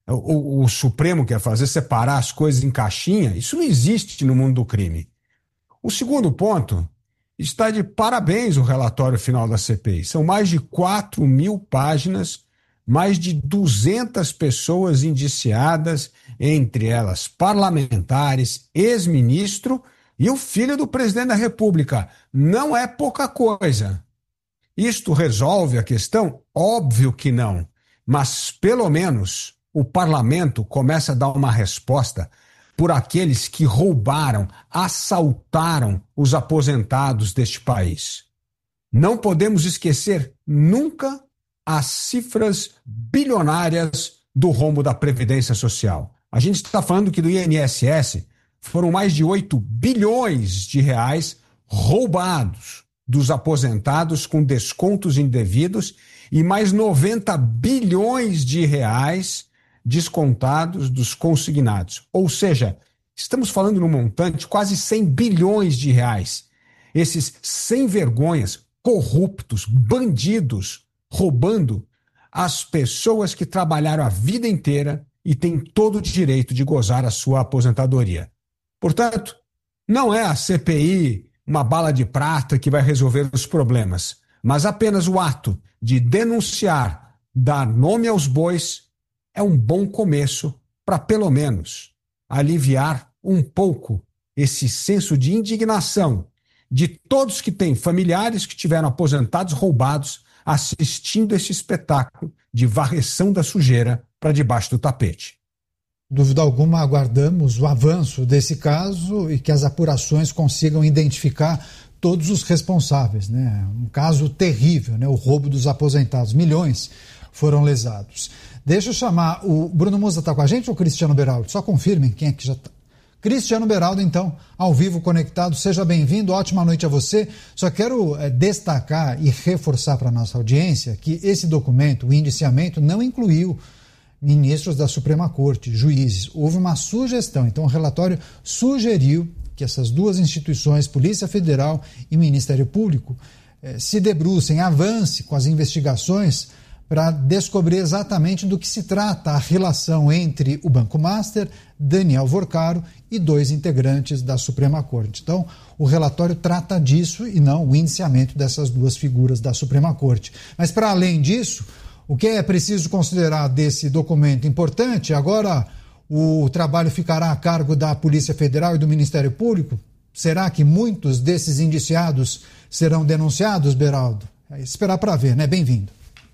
o Supremo quer fazer, separar as coisas em caixinha, isso não existe no mundo do crime. O segundo ponto, está de parabéns o relatório final da CPI. São mais de 4.000 páginas, mais de 200 pessoas indiciadas, entre elas parlamentares, ex-ministro e o filho do presidente da República. Não é pouca coisa. Isto resolve a questão? Óbvio que não. Mas, pelo menos, o parlamento começa a dar uma resposta por aqueles que roubaram, assaltaram os aposentados deste país. Não podemos esquecer nunca as cifras bilionárias do rombo da Previdência Social. A gente está falando que do INSS foram mais de 8 bilhões de reais roubados dos aposentados com descontos indevidos e mais 90 bilhões de reais descontados dos consignados. Ou seja, estamos falando num montante quase 100 bilhões de reais. Esses sem vergonhas, corruptos, bandidos, roubando as pessoas que trabalharam a vida inteira e têm todo o direito de gozar a sua aposentadoria. Portanto, não é a CPI uma bala de prata que vai resolver os problemas, mas apenas o ato de denunciar, dar nome aos bois, é um bom começo para, pelo menos, aliviar um pouco esse senso de indignação de todos que têm familiares que tiveram aposentados roubados assistindo esse espetáculo de varreção da sujeira para debaixo do tapete. Dúvida alguma, aguardamos o avanço desse caso e que as apurações consigam identificar todos os responsáveis, né? Um caso terrível, né? O roubo dos aposentados. Milhões foram lesados. Deixa eu chamar o Bruno Musa, está com a gente ou o Cristiano Beraldo? Só confirmem quem é que já está. Cristiano Beraldo, então, ao vivo conectado. Seja bem-vindo, ótima noite a você. Só quero destacar e reforçar para a nossa audiência que esse documento, o indiciamento, não incluiu ministros da Suprema Corte, juízes. Houve uma sugestão, então o relatório sugeriu que essas duas instituições, Polícia Federal e Ministério Público, se debrucem, avance com as investigações para descobrir exatamente do que se trata a relação entre o Banco Master, Daniel Vorcaro e 2 integrantes da Suprema Corte. Então, o relatório trata disso e não o indiciamento dessas duas figuras da Suprema Corte. Mas, para além disso, o que é preciso considerar desse documento importante, agora o trabalho ficará a cargo da Polícia Federal e do Ministério Público? Será que muitos desses indiciados serão denunciados, Beraldo? É esperar para ver, né? Bem-vindo.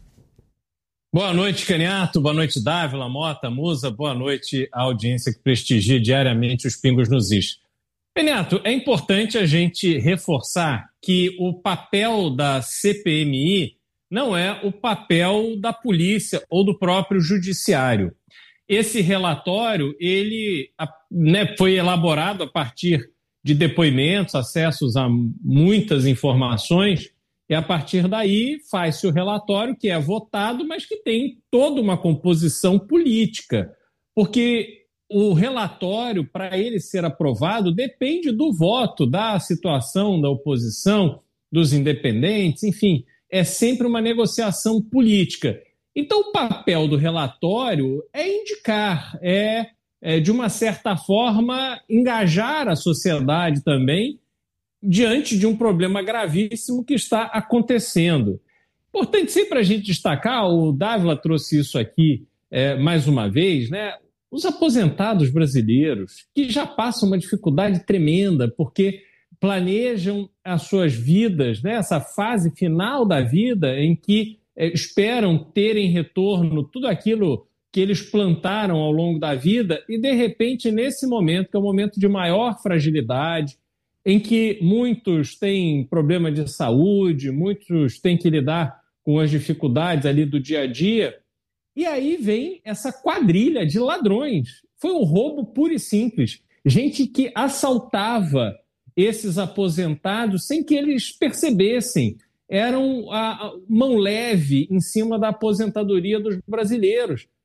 Boa noite, Caniato. Boa noite, Dávila, Mota, Musa. Boa noite à audiência que prestigia diariamente os Pingos nos Is. Caniato, é importante a gente reforçar que o papel da CPMI não é o papel da polícia ou do próprio judiciário. Esse relatório, ele foi elaborado a partir de depoimentos, acessos a muitas informações, e a partir daí faz-se o relatório que é votado, mas que tem toda uma composição política, porque o relatório, para ele ser aprovado, depende do voto, da situação da oposição, dos independentes, enfim, é sempre uma negociação política. Então, o papel do relatório é indicar, de uma certa forma, engajar a sociedade também diante de um problema gravíssimo que está acontecendo. Importante sempre a gente destacar, o Dávila trouxe isso aqui mais uma vez, né? Os aposentados brasileiros que já passam uma dificuldade tremenda porque planejam as suas vidas, né? Essa fase final da vida em que esperam ter em retorno tudo aquilo que eles plantaram ao longo da vida e, de repente, nesse momento, que é o momento de maior fragilidade, em que muitos têm problema de saúde, muitos têm que lidar com as dificuldades ali do dia a dia, e aí vem essa quadrilha de ladrões. Foi um roubo puro e simples. Gente que assaltava esses aposentados sem que eles percebessem. Eram a mão leve em cima da aposentadoria dos brasileiros.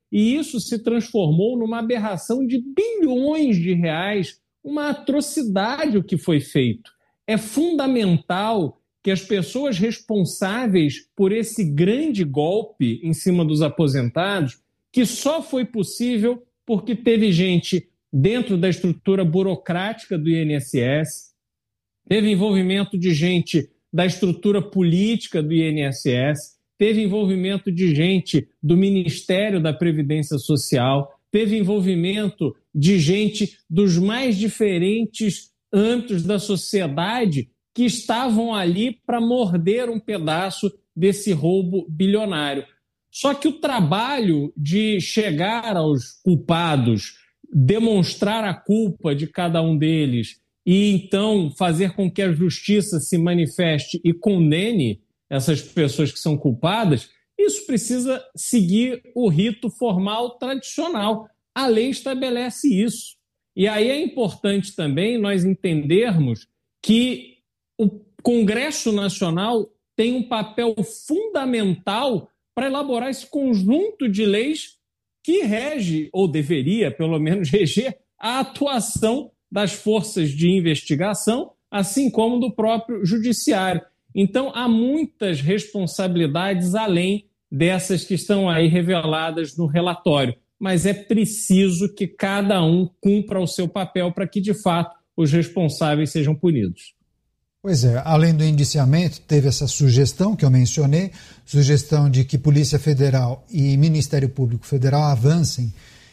e isso se transformou numa aberração de bilhões de reais, uma atrocidade o que foi feito. É fundamental que as pessoas responsáveis por esse grande golpe em cima dos aposentados, que só foi possível porque teve gente dentro da estrutura burocrática do INSS, teve envolvimento de gente da estrutura política do INSS, teve envolvimento de gente do Ministério da Previdência Social, teve envolvimento de gente dos mais diferentes âmbitos da sociedade que estavam ali para morder um pedaço desse roubo bilionário. Só que o trabalho de chegar aos culpados, demonstrar a culpa de cada um deles e então fazer com que a justiça se manifeste e condene essas pessoas que são culpadas, isso precisa seguir o rito formal tradicional. A lei estabelece isso. E aí é importante também nós entendermos que o Congresso Nacional tem um papel fundamental para elaborar esse conjunto de leis que rege, ou deveria pelo menos reger, a atuação das forças de investigação, assim como do próprio judiciário. Então, há muitas responsabilidades além dessas que estão aí reveladas no relatório, mas é preciso que cada um cumpra o seu papel para que, de fato, os responsáveis sejam punidos. Pois é, além do indiciamento, teve essa sugestão que eu mencionei, sugestão de que Polícia Federal e Ministério Público Federal avancem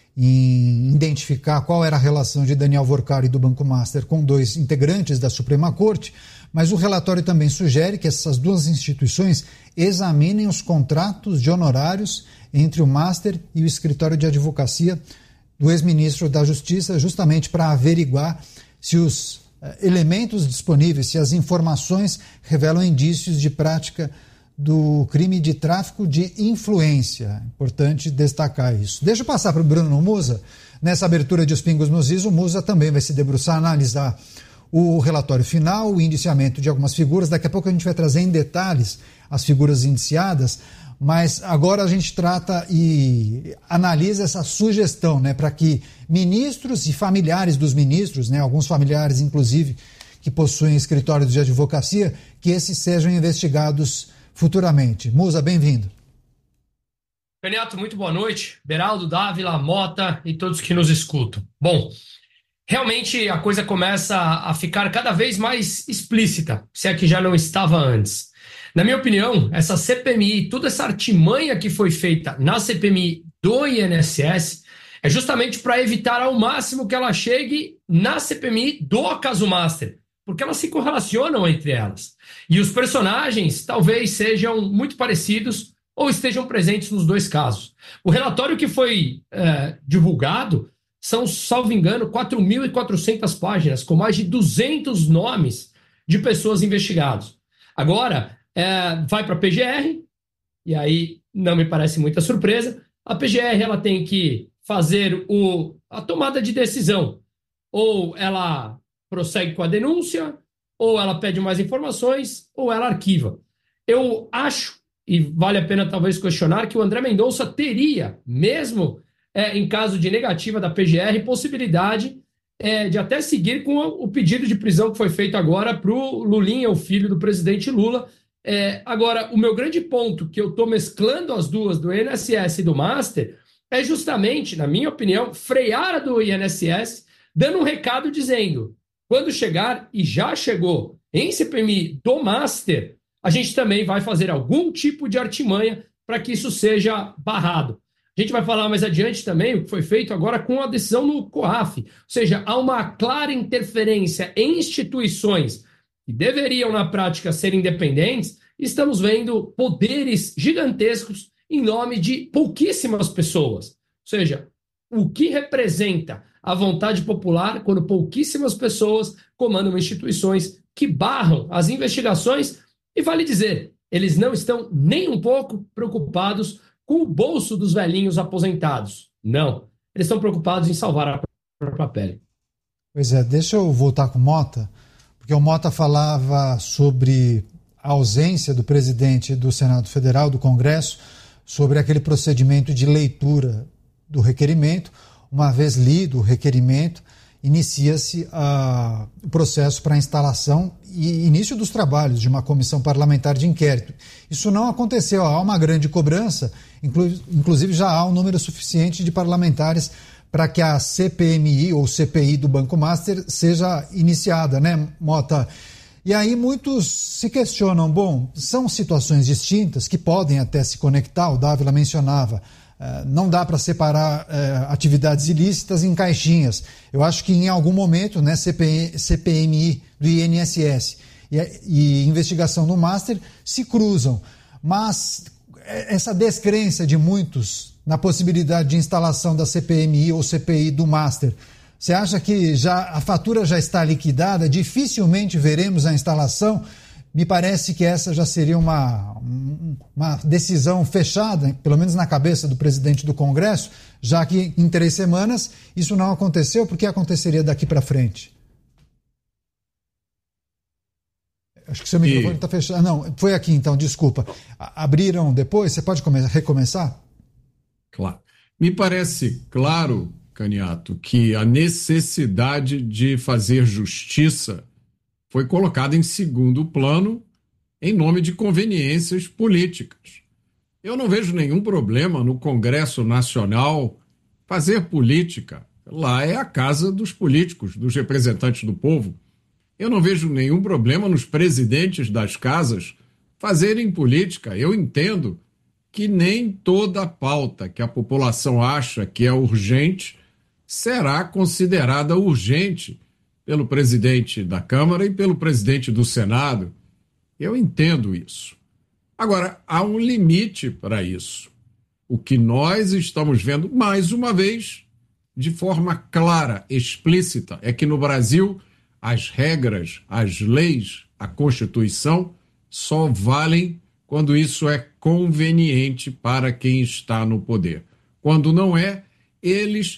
em identificar qual era a relação de Daniel Workar e do Banco Master com 2 integrantes da Suprema Corte, mas o relatório também sugere que essas 2 instituições examinem os contratos de honorários entre o Master e o escritório de advocacia do ex-ministro da Justiça, justamente para averiguar se os elementos disponíveis, se as informações revelam indícios de prática do crime de tráfico de influência. Importante destacar isso. Deixa eu passar para o Bruno Musa. Nessa abertura de Os Pingos nos Is, o Musa também vai se debruçar, analisar o relatório final, o indiciamento de algumas figuras. Daqui a pouco a gente vai trazer em detalhes as figuras indiciadas, mas agora a gente trata e analisa essa sugestão, né, para que ministros e familiares dos ministros, né, alguns familiares inclusive que possuem escritórios de advocacia, que esses sejam investigados futuramente. Musa, bem-vindo. Caniato, muito boa noite. Beraldo, Dávila, Mota e todos que nos escutam. Bom, realmente a coisa começa a ficar cada vez mais explícita, se é que já não estava antes. Na minha opinião, essa CPMI, toda essa artimanha que foi feita na CPMI do INSS é justamente para evitar ao máximo que ela chegue na CPMI do caso Master, porque elas se correlacionam entre elas. E os personagens talvez sejam muito parecidos ou estejam presentes nos 2 casos. O relatório que foi divulgado são, salvo engano, 4.400 páginas, com mais de 200 nomes de pessoas investigadas. Agora, vai para a PGR, e aí não me parece muita surpresa. A PGR ela tem que fazer a tomada de decisão. Ou ela prossegue com a denúncia, ou ela pede mais informações, ou ela arquiva. Eu acho, e vale a pena talvez questionar, que o André Mendonça teria, mesmo em caso de negativa da PGR, possibilidade de até seguir com o pedido de prisão que foi feito agora para o Lulinha, o filho do presidente Lula. Agora, o meu grande ponto, que eu estou mesclando as duas, do INSS e do Master, é justamente, na minha opinião, frear a do INSS, dando um recado dizendo: quando chegar, e já chegou, em CPMI do Master, a gente também vai fazer algum tipo de artimanha para que isso seja barrado. A gente vai falar mais adiante também o que foi feito agora com a decisão no COAF. Ou seja, há uma clara interferência em instituições que deveriam, na prática, ser independentes. Estamos vendo poderes gigantescos em nome de pouquíssimas pessoas. Ou seja, o que representa a vontade popular quando pouquíssimas pessoas comandam instituições que barram as investigações e, vale dizer, eles não estão nem um pouco preocupados com o bolso dos velhinhos aposentados. Não. Eles estão preocupados em salvar a própria pele. Pois é, deixa eu voltar com o Mota, porque o Mota falava sobre a ausência do presidente do Senado Federal, do Congresso, sobre aquele procedimento de leitura do requerimento. Uma vez lido o requerimento, inicia-se o processo para a instalação e início dos trabalhos de uma comissão parlamentar de inquérito. Isso não aconteceu, há uma grande cobrança, inclusive já há um número suficiente de parlamentares para que a CPMI ou CPI do Banco Master seja iniciada, né, Mota? E aí muitos se questionam, bom, são situações distintas que podem até se conectar, o Dávila mencionava, não dá para separar atividades ilícitas em caixinhas. Eu acho que em algum momento, né, CPMI do INSS e investigação do Master se cruzam. Mas essa descrença de muitos na possibilidade de instalação da CPMI ou CPI do Master, você acha que a fatura já está liquidada? Dificilmente veremos a instalação? Me parece que essa já seria uma decisão fechada, pelo menos na cabeça do presidente do Congresso, já que em 3 semanas isso não aconteceu. Por que aconteceria daqui para frente? Acho que seu microfone está fechado. Não, foi aqui então, desculpa. Abriram depois? Você pode recomeçar? Claro. Me parece claro, Caniato, que a necessidade de fazer justiça foi colocada em segundo plano em nome de conveniências políticas. Eu não vejo nenhum problema no Congresso Nacional fazer política. Lá é a casa dos políticos, dos representantes do povo. Eu não vejo nenhum problema nos presidentes das casas fazerem política. Eu entendo que nem toda pauta que a população acha que é urgente será considerada urgente pelo presidente da Câmara e pelo presidente do Senado. Eu entendo isso. Agora, há um limite para isso. O que nós estamos vendo, mais uma vez, de forma clara, explícita, é que no Brasil as regras, as leis, a Constituição só valem quando isso é conveniente para quem está no poder. Quando não é, eles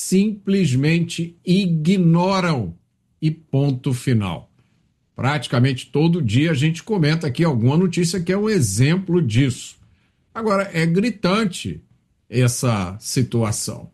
simplesmente ignoram. E ponto final. Praticamente todo dia a gente comenta aqui alguma notícia que é um exemplo disso. Agora, é gritante essa situação.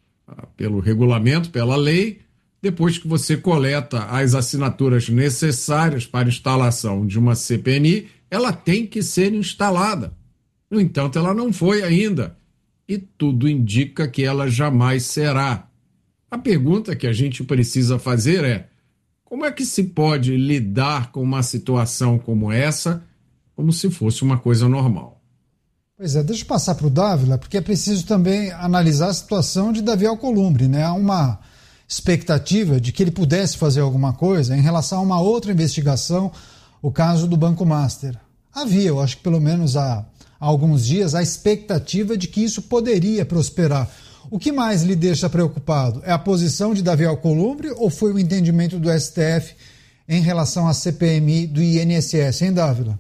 Pelo regulamento, pela lei, depois que você coleta as assinaturas necessárias para a instalação de uma CPMI, ela tem que ser instalada. No entanto, ela não foi ainda. E tudo indica que ela jamais será. A pergunta que a gente precisa fazer é: como é que se pode lidar com uma situação como essa, como se fosse uma coisa normal? Pois é, deixa eu passar para o Dávila, porque é preciso também analisar a situação de Davi Alcolumbre, né? Há uma expectativa de que ele pudesse fazer alguma coisa em relação a uma outra investigação, o caso do Banco Master. Havia, eu acho que pelo menos há alguns dias, a expectativa de que isso poderia prosperar. O que mais lhe deixa preocupado? É a posição de Davi Alcolumbre ou foi o entendimento do STF em relação à CPMI do INSS, hein, Dávila?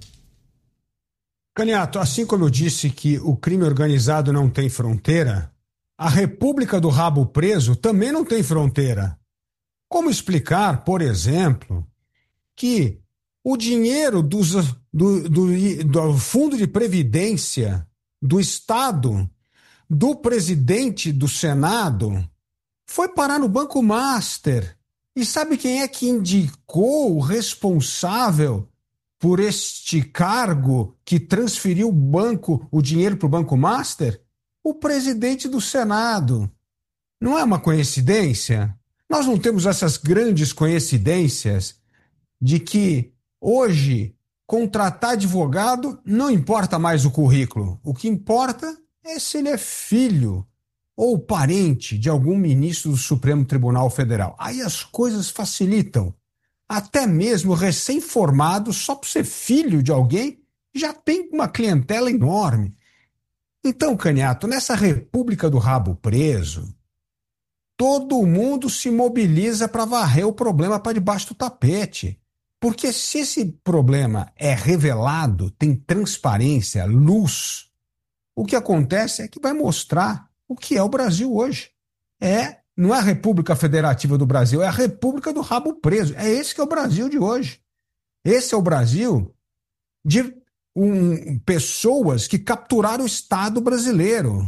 Caniato, assim como eu disse que o crime organizado não tem fronteira, a República do Rabo Preso também não tem fronteira. Como explicar, por exemplo, que o dinheiro do Fundo de Previdência do Estado, do presidente do Senado, foi parar no Banco Master? E sabe quem é que indicou o responsável por este cargo que transferiu o dinheiro para o Banco Master? O presidente do Senado. Não é uma coincidência? Nós não temos essas grandes coincidências de que hoje contratar advogado não importa mais o currículo. O que importa é se ele é filho ou parente de algum ministro do Supremo Tribunal Federal. Aí as coisas facilitam. Até mesmo recém-formado, só por ser filho de alguém, já tem uma clientela enorme. Então, Caniato, nessa República do Rabo Preso, todo mundo se mobiliza para varrer o problema para debaixo do tapete. Porque se esse problema é revelado, tem transparência, luz, o que acontece é que vai mostrar o que é o Brasil hoje. Não é a República Federativa do Brasil, é a República do Rabo Preso. É esse que é o Brasil de hoje. Esse é o Brasil de pessoas que capturaram o Estado brasileiro,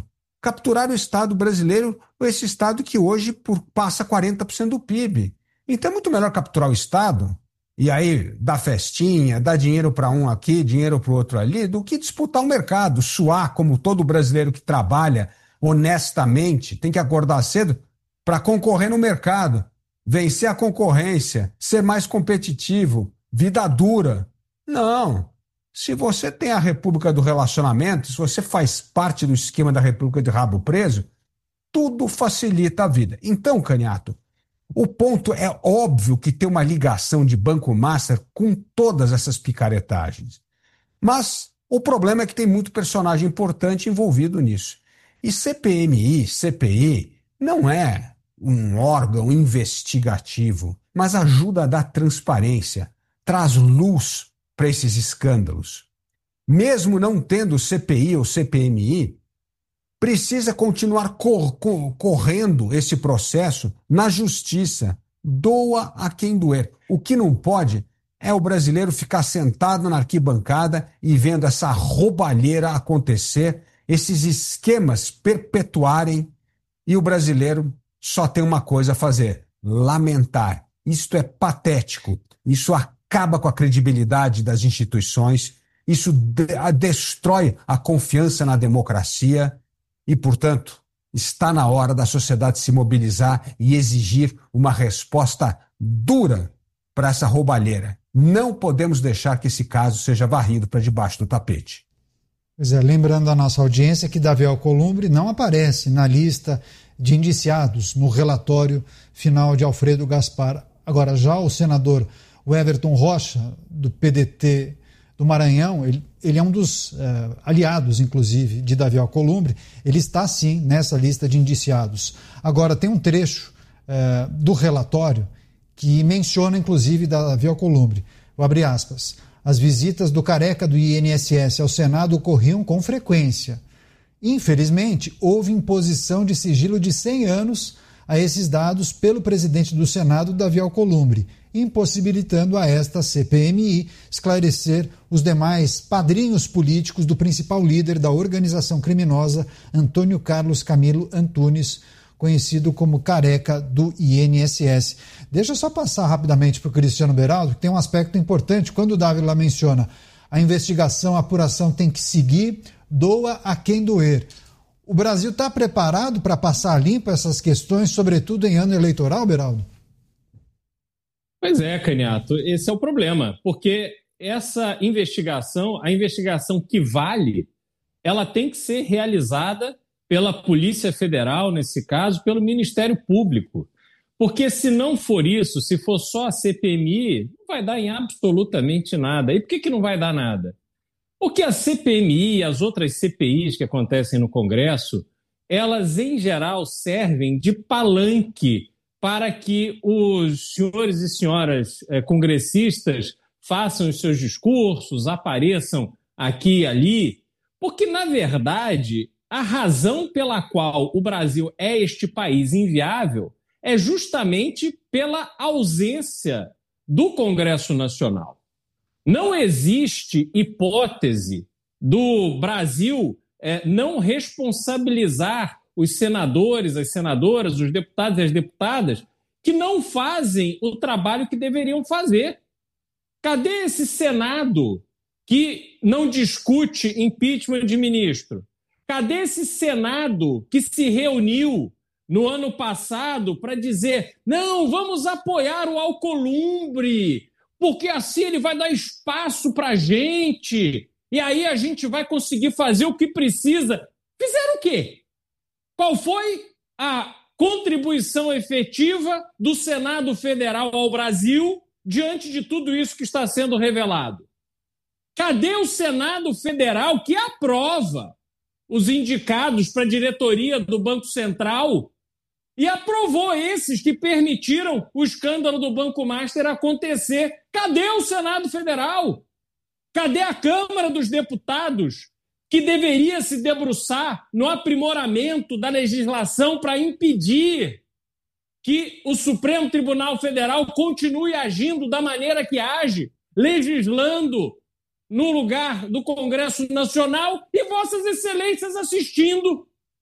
capturar o Estado brasileiro, esse Estado que hoje passa 40% do PIB. Então é muito melhor capturar o Estado e aí dar festinha, dar dinheiro para um aqui, dinheiro para o outro ali, do que disputar o mercado, suar como todo brasileiro que trabalha honestamente, tem que acordar cedo para concorrer no mercado, vencer a concorrência, ser mais competitivo, vida dura. Não. Se você tem a República do Relacionamento, se você faz parte do esquema da República de Rabo Preso, tudo facilita a vida. Então, Caniato, o ponto é óbvio que tem uma ligação de Banco Master com todas essas picaretagens. Mas o problema é que tem muito personagem importante envolvido nisso. E CPMI, CPI, não é um órgão investigativo, mas ajuda a dar transparência, traz luz para esses escândalos. Mesmo não tendo CPI ou CPMI, precisa continuar correndo esse processo na justiça. Doa a quem doer. O que não pode é o brasileiro ficar sentado na arquibancada e vendo essa roubalheira acontecer, esses esquemas perpetuarem, e o brasileiro só tem uma coisa a fazer: lamentar. Isto é patético. Isso acaba com a credibilidade das instituições, isso destrói a confiança na democracia e, portanto, está na hora da sociedade se mobilizar e exigir uma resposta dura para essa roubalheira. Não podemos deixar que esse caso seja varrido para debaixo do tapete. Pois é, lembrando a nossa audiência que Davi Alcolumbre não aparece na lista de indiciados no relatório final de Alfredo Gaspar. Agora, já o senador Everton Rocha, do PDT do Maranhão, ele é um dos aliados, inclusive, de Davi Alcolumbre. Ele está, sim, nessa lista de indiciados. Agora, tem um trecho do relatório que menciona, inclusive, Davi Alcolumbre. Vou abrir aspas. As visitas do careca do INSS ao Senado ocorriam com frequência. Infelizmente, houve imposição de sigilo de 100 anos a esses dados pelo presidente do Senado, Davi Alcolumbre, impossibilitando a esta CPMI esclarecer os demais padrinhos políticos do principal líder da organização criminosa, Antônio Carlos Camilo Antunes, conhecido como careca do INSS. Deixa eu só passar rapidamente para o Cristiano Beraldo, que tem um aspecto importante. Quando o Davi lá menciona a investigação, a apuração tem que seguir, doa a quem doer. O Brasil está preparado para passar limpo essas questões, sobretudo em ano eleitoral, Beraldo? Pois é, Caniato, esse é o problema, porque essa investigação, a investigação que vale, ela tem que ser realizada pela Polícia Federal, nesse caso, pelo Ministério Público. Porque se não for isso, se for só a CPMI, não vai dar em absolutamente nada. E por que não vai dar nada? Porque a CPMI e as outras CPIs que acontecem no Congresso, elas, em geral, servem de palanque para que os senhores e senhoras congressistas façam os seus discursos, apareçam aqui e ali, porque, na verdade, a razão pela qual o Brasil é este país inviável é justamente pela ausência do Congresso Nacional. Não existe hipótese do Brasil não responsabilizar os senadores, as senadoras, os deputados e as deputadas que não fazem o trabalho que deveriam fazer. Cadê esse Senado que não discute impeachment de ministro? Cadê esse Senado que se reuniu no ano passado para dizer: não, vamos apoiar o Alcolumbre, porque assim ele vai dar espaço para a gente, e aí a gente vai conseguir fazer o que precisa? Fizeram o quê? Qual foi a contribuição efetiva do Senado Federal ao Brasil diante de tudo isso que está sendo revelado? Cadê o Senado Federal que aprova os indicados para a diretoria do Banco Central e aprovou esses que permitiram o escândalo do Banco Master acontecer? Cadê o Senado Federal? Cadê a Câmara dos Deputados, que deveria se debruçar no aprimoramento da legislação para impedir que o Supremo Tribunal Federal continue agindo da maneira que age, legislando no lugar do Congresso Nacional, e Vossas Excelências assistindo?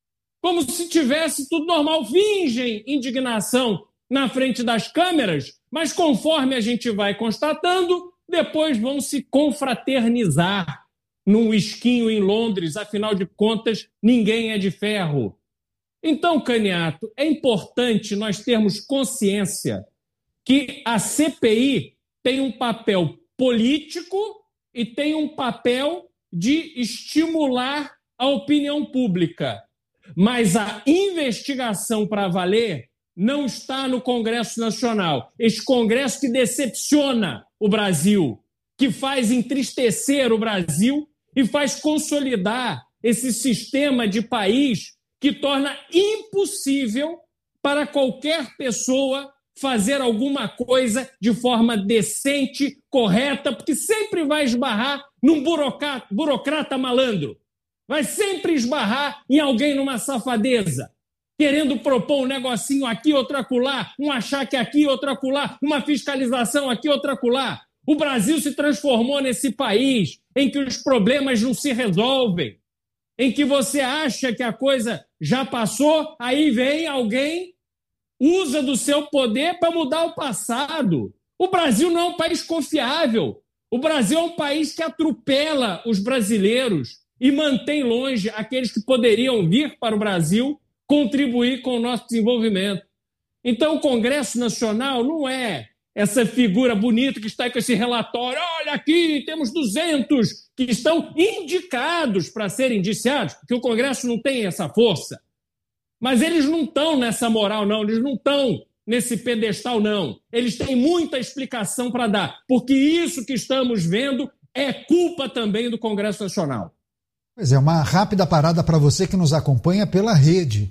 como se tivesse tudo normal. Fingem indignação na frente das câmeras, mas conforme a gente vai constatando, depois vão se confraternizar num esquinho em Londres. Afinal de contas, ninguém é de ferro. Então, Caniato, é importante nós termos consciência que a CPI tem um papel político e tem um papel de estimular a opinião pública. Mas a investigação para valer não está no Congresso Nacional. Este Congresso que decepciona o Brasil, que faz entristecer o Brasil e faz consolidar esse sistema de país que torna impossível para qualquer pessoa fazer alguma coisa de forma decente, correta, porque sempre vai esbarrar num burocrata malandro. Vai sempre esbarrar em alguém numa safadeza, querendo propor um negocinho aqui, outro acolá, um achaque aqui, outro acolá, uma fiscalização aqui, outro acolá. O Brasil se transformou nesse país em que os problemas não se resolvem, em que você acha que a coisa já passou, aí vem alguém, usa do seu poder para mudar o passado. O Brasil não é um país confiável. O Brasil é um país que atropela os brasileiros e mantém longe aqueles que poderiam vir para o Brasil contribuir com o nosso desenvolvimento. Então, o Congresso Nacional não é essa figura bonita que está aí com esse relatório. Olha aqui, temos 200 que estão indicados para serem indiciados, porque o Congresso não tem essa força. Mas eles não estão nessa moral, não. Eles não estão nesse pedestal, não. Eles têm muita explicação para dar, porque isso que estamos vendo é culpa também do Congresso Nacional. Pois é, uma rápida parada para você que nos acompanha pela rede.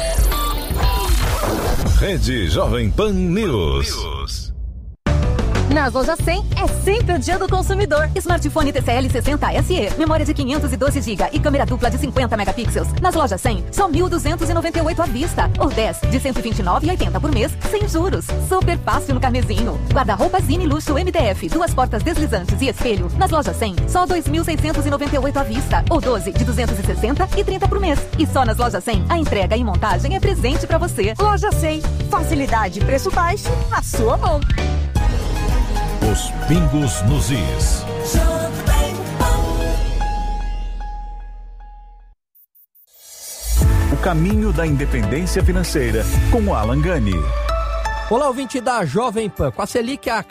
Rede Jovem Pan News. Nas lojas 100 é sempre o dia do consumidor. Smartphone TCL 60 SE, memória de 512 GB e câmera dupla de 50 megapixels. Nas lojas 100, só 1.298 à vista. Ou 10 de 129,80 por mês, sem juros. Super fácil no carnezinho. Guarda-roupa Zine Luxo MDF, 2 portas deslizantes e espelho. Nas lojas 100, só 2.698 à vista. Ou 12 de 260,30 por mês. E só nas lojas 100, a entrega e montagem é presente pra você. Loja 100, facilidade e preço baixo na sua mão. Os pingos nos is. O caminho da independência financeira com Alan Gani. Olá, ouvinte da Jovem Pan. Com a Selic a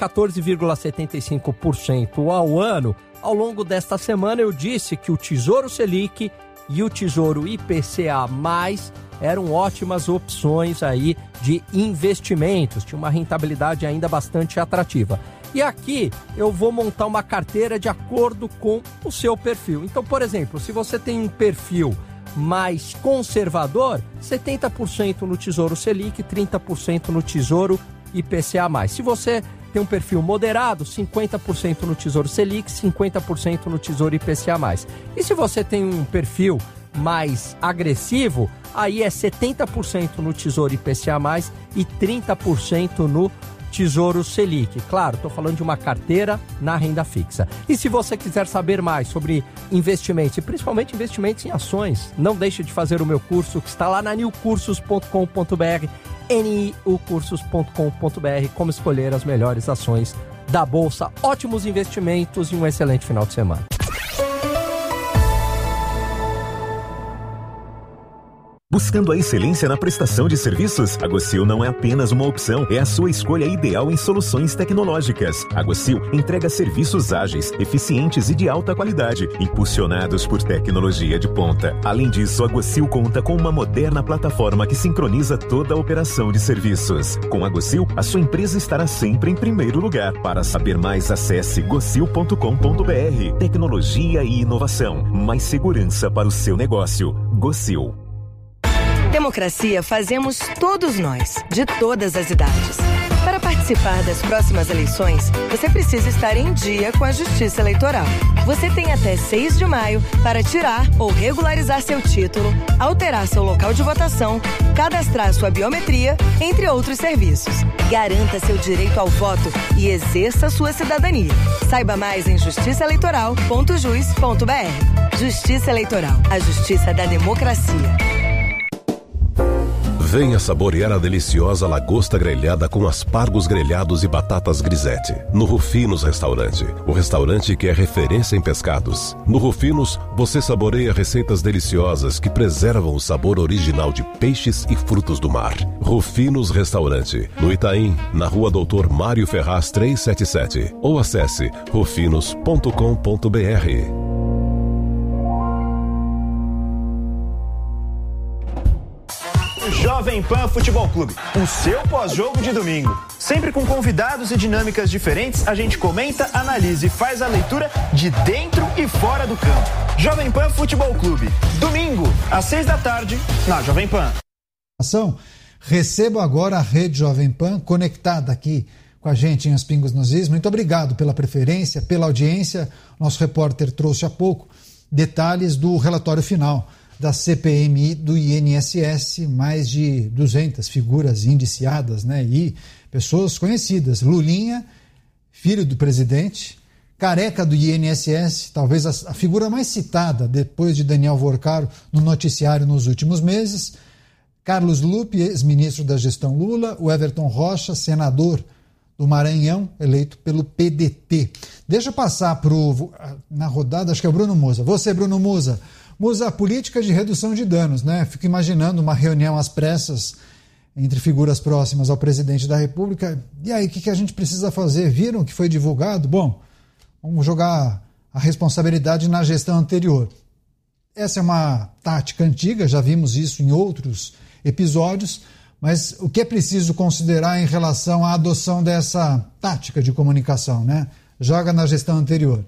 14,75% ao ano, ao longo desta semana eu disse que o Tesouro Selic e o Tesouro IPCA+, eram ótimas opções aí de investimentos, tinha uma rentabilidade ainda bastante atrativa. E aqui eu vou montar uma carteira de acordo com o seu perfil. Então, por exemplo, se você tem um perfil mais conservador, 70% no Tesouro Selic, 30% no Tesouro IPCA+. Se você tem um perfil moderado, 50% no Tesouro Selic, 50% no Tesouro IPCA+. E se você tem um perfil mais agressivo, aí é 70% no Tesouro IPCA+, e 30% no Tesouro Selic. Claro, estou falando de uma carteira na renda fixa. E se você quiser saber mais sobre investimentos, e principalmente investimentos em ações, não deixe de fazer o meu curso, que está lá na niucursos.com.br, niucursos.com.br, como escolher as melhores ações da Bolsa. Ótimos investimentos e um excelente final de semana. Buscando a excelência na prestação de serviços? A Gocil não é apenas uma opção, é a sua escolha ideal em soluções tecnológicas. A Gocil entrega serviços ágeis, eficientes e de alta qualidade, impulsionados por tecnologia de ponta. Além disso, a Gocil conta com uma moderna plataforma que sincroniza toda a operação de serviços. Com a Gocil, a sua empresa estará sempre em primeiro lugar. Para saber mais, acesse gocil.com.br. Tecnologia e inovação. Mais segurança para o seu negócio. Gocil. Democracia fazemos todos nós, de todas as idades. Para participar das próximas eleições, você precisa estar em dia com a Justiça Eleitoral. Você tem até 6 de maio para tirar ou regularizar seu título, alterar seu local de votação, cadastrar sua biometria, entre outros serviços. Garanta seu direito ao voto e exerça sua cidadania. Saiba mais em justiçaeleitoral.jus.br. Justiça Eleitoral, a justiça da democracia. Venha saborear a deliciosa lagosta grelhada com aspargos grelhados e batatas grisete. No Rufinos Restaurante, o restaurante que é referência em pescados. No Rufinos, você saboreia receitas deliciosas que preservam o sabor original de peixes e frutos do mar. Rufinos Restaurante, no Itaim, na Rua Doutor Mário Ferraz 377. Ou acesse rufinos.com.br. Jovem Pan Futebol Clube, o seu pós-jogo de domingo. Sempre com convidados e dinâmicas diferentes, a gente comenta, analisa e faz a leitura de dentro e fora do campo. Jovem Pan Futebol Clube, domingo, às 6h, na Jovem Pan. Recebo agora a Rede Jovem Pan conectada aqui com a gente em Os Pingos nos Is. Muito obrigado pela preferência, pela audiência. Nosso repórter trouxe há pouco detalhes do relatório final da CPMI do INSS, mais de 200 figuras indiciadas, né? E pessoas conhecidas. Lulinha, filho do presidente, careca do INSS, talvez a figura mais citada depois de Daniel Vorcaro no noticiário nos últimos meses. Carlos Lupe, ex-ministro da gestão Lula, o Everton Rocha, senador do Maranhão, eleito pelo PDT. Deixa eu passar na rodada, acho que é o Bruno Musa. Você, Bruno Musa. Musa, a política de redução de danos, né? Fico imaginando uma reunião às pressas entre figuras próximas ao presidente da República. E aí, o que a gente precisa fazer? Viram que foi divulgado? Bom, vamos jogar a responsabilidade na gestão anterior. Essa é uma tática antiga, já vimos isso em outros episódios, mas o que é preciso considerar em relação à adoção dessa tática de comunicação, né? Joga na gestão anterior.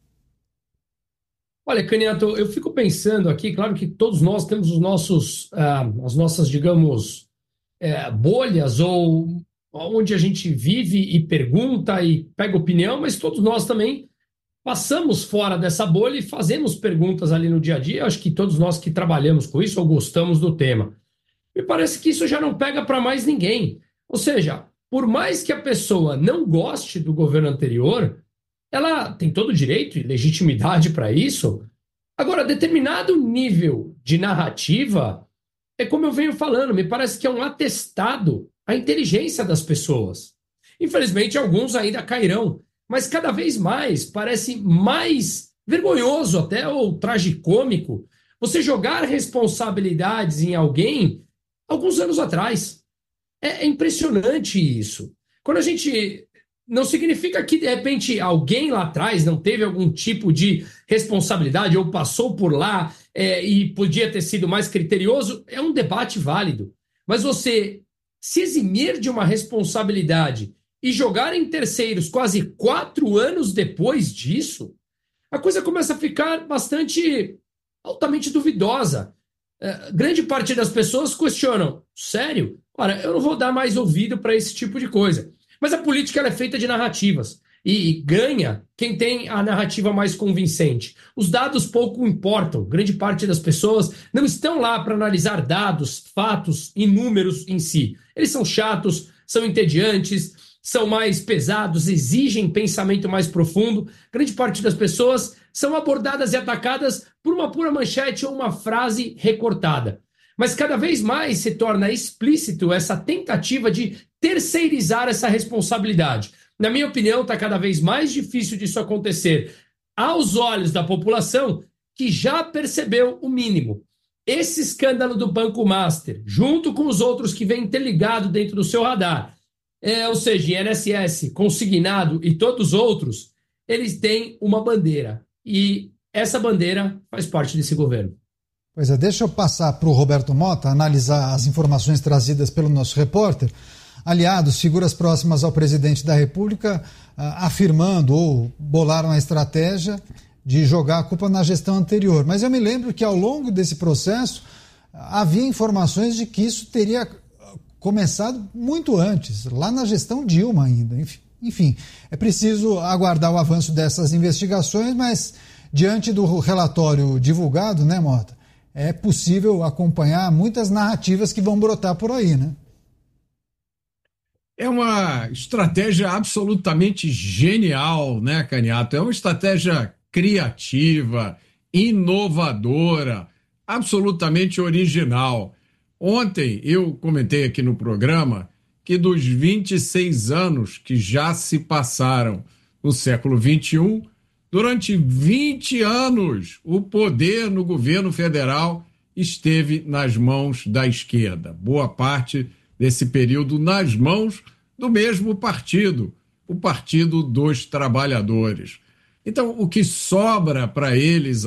Olha, Caniato, eu fico pensando aqui, claro que todos nós temos os nossos, as nossas, digamos, bolhas, ou onde a gente vive e pergunta e pega opinião, mas todos nós também passamos fora dessa bolha e fazemos perguntas ali no dia a dia. Eu acho que todos nós que trabalhamos com isso ou gostamos do tema. Me parece que isso já não pega para mais ninguém. Ou seja, por mais que a pessoa não goste do governo anterior, ela tem todo o direito e legitimidade para isso. Agora, determinado nível de narrativa, é como eu venho falando, me parece que é um atestado à inteligência das pessoas. Infelizmente, alguns ainda cairão, mas cada vez mais parece mais vergonhoso até, ou tragicômico, você jogar responsabilidades em alguém alguns anos atrás. É impressionante isso. Quando a gente... Não significa que, de repente, alguém lá atrás não teve algum tipo de responsabilidade ou passou por lá e podia ter sido mais criterioso. É um debate válido. Mas você se eximir de uma responsabilidade e jogar em terceiros quase 4 anos depois disso, a coisa começa a ficar altamente duvidosa. Grande parte das pessoas questionam, sério? Ora, eu não vou dar mais ouvido para esse tipo de coisa. Mas a política ela é feita de narrativas e ganha quem tem a narrativa mais convincente. Os dados pouco importam. Grande parte das pessoas não estão lá para analisar dados, fatos e números em si. Eles são chatos, são entediantes, são mais pesados, exigem pensamento mais profundo. Grande parte das pessoas são abordadas e atacadas por uma pura manchete ou uma frase recortada. Mas cada vez mais se torna explícito essa tentativa de terceirizar essa responsabilidade. Na minha opinião, está cada vez mais difícil disso acontecer aos olhos da população que já percebeu o mínimo. Esse escândalo do Banco Master, junto com os outros que vêm interligado dentro do seu radar, ou seja, INSS, Consignado e todos os outros, eles têm uma bandeira. E essa bandeira faz parte desse governo. Pois é, deixa eu passar para o Roberto Mota analisar as informações trazidas pelo nosso repórter. Aliados, figuras próximas ao presidente da República, afirmando ou bolaram a estratégia de jogar a culpa na gestão anterior. Mas eu me lembro que ao longo desse processo havia informações de que isso teria começado muito antes, lá na gestão Dilma ainda. Enfim, é preciso aguardar o avanço dessas investigações, mas diante do relatório divulgado, né, Mota, é possível acompanhar muitas narrativas que vão brotar por aí, né? É uma estratégia absolutamente genial, né, Caniato? É uma estratégia criativa, inovadora, absolutamente original, Ontem eu comentei aqui no programa que dos 26 anos que já se passaram no século XXI, durante 20 anos o poder no governo federal esteve nas mãos da esquerda. Boa parte desse período nas mãos do mesmo partido, o Partido dos Trabalhadores. Então, o que sobra para eles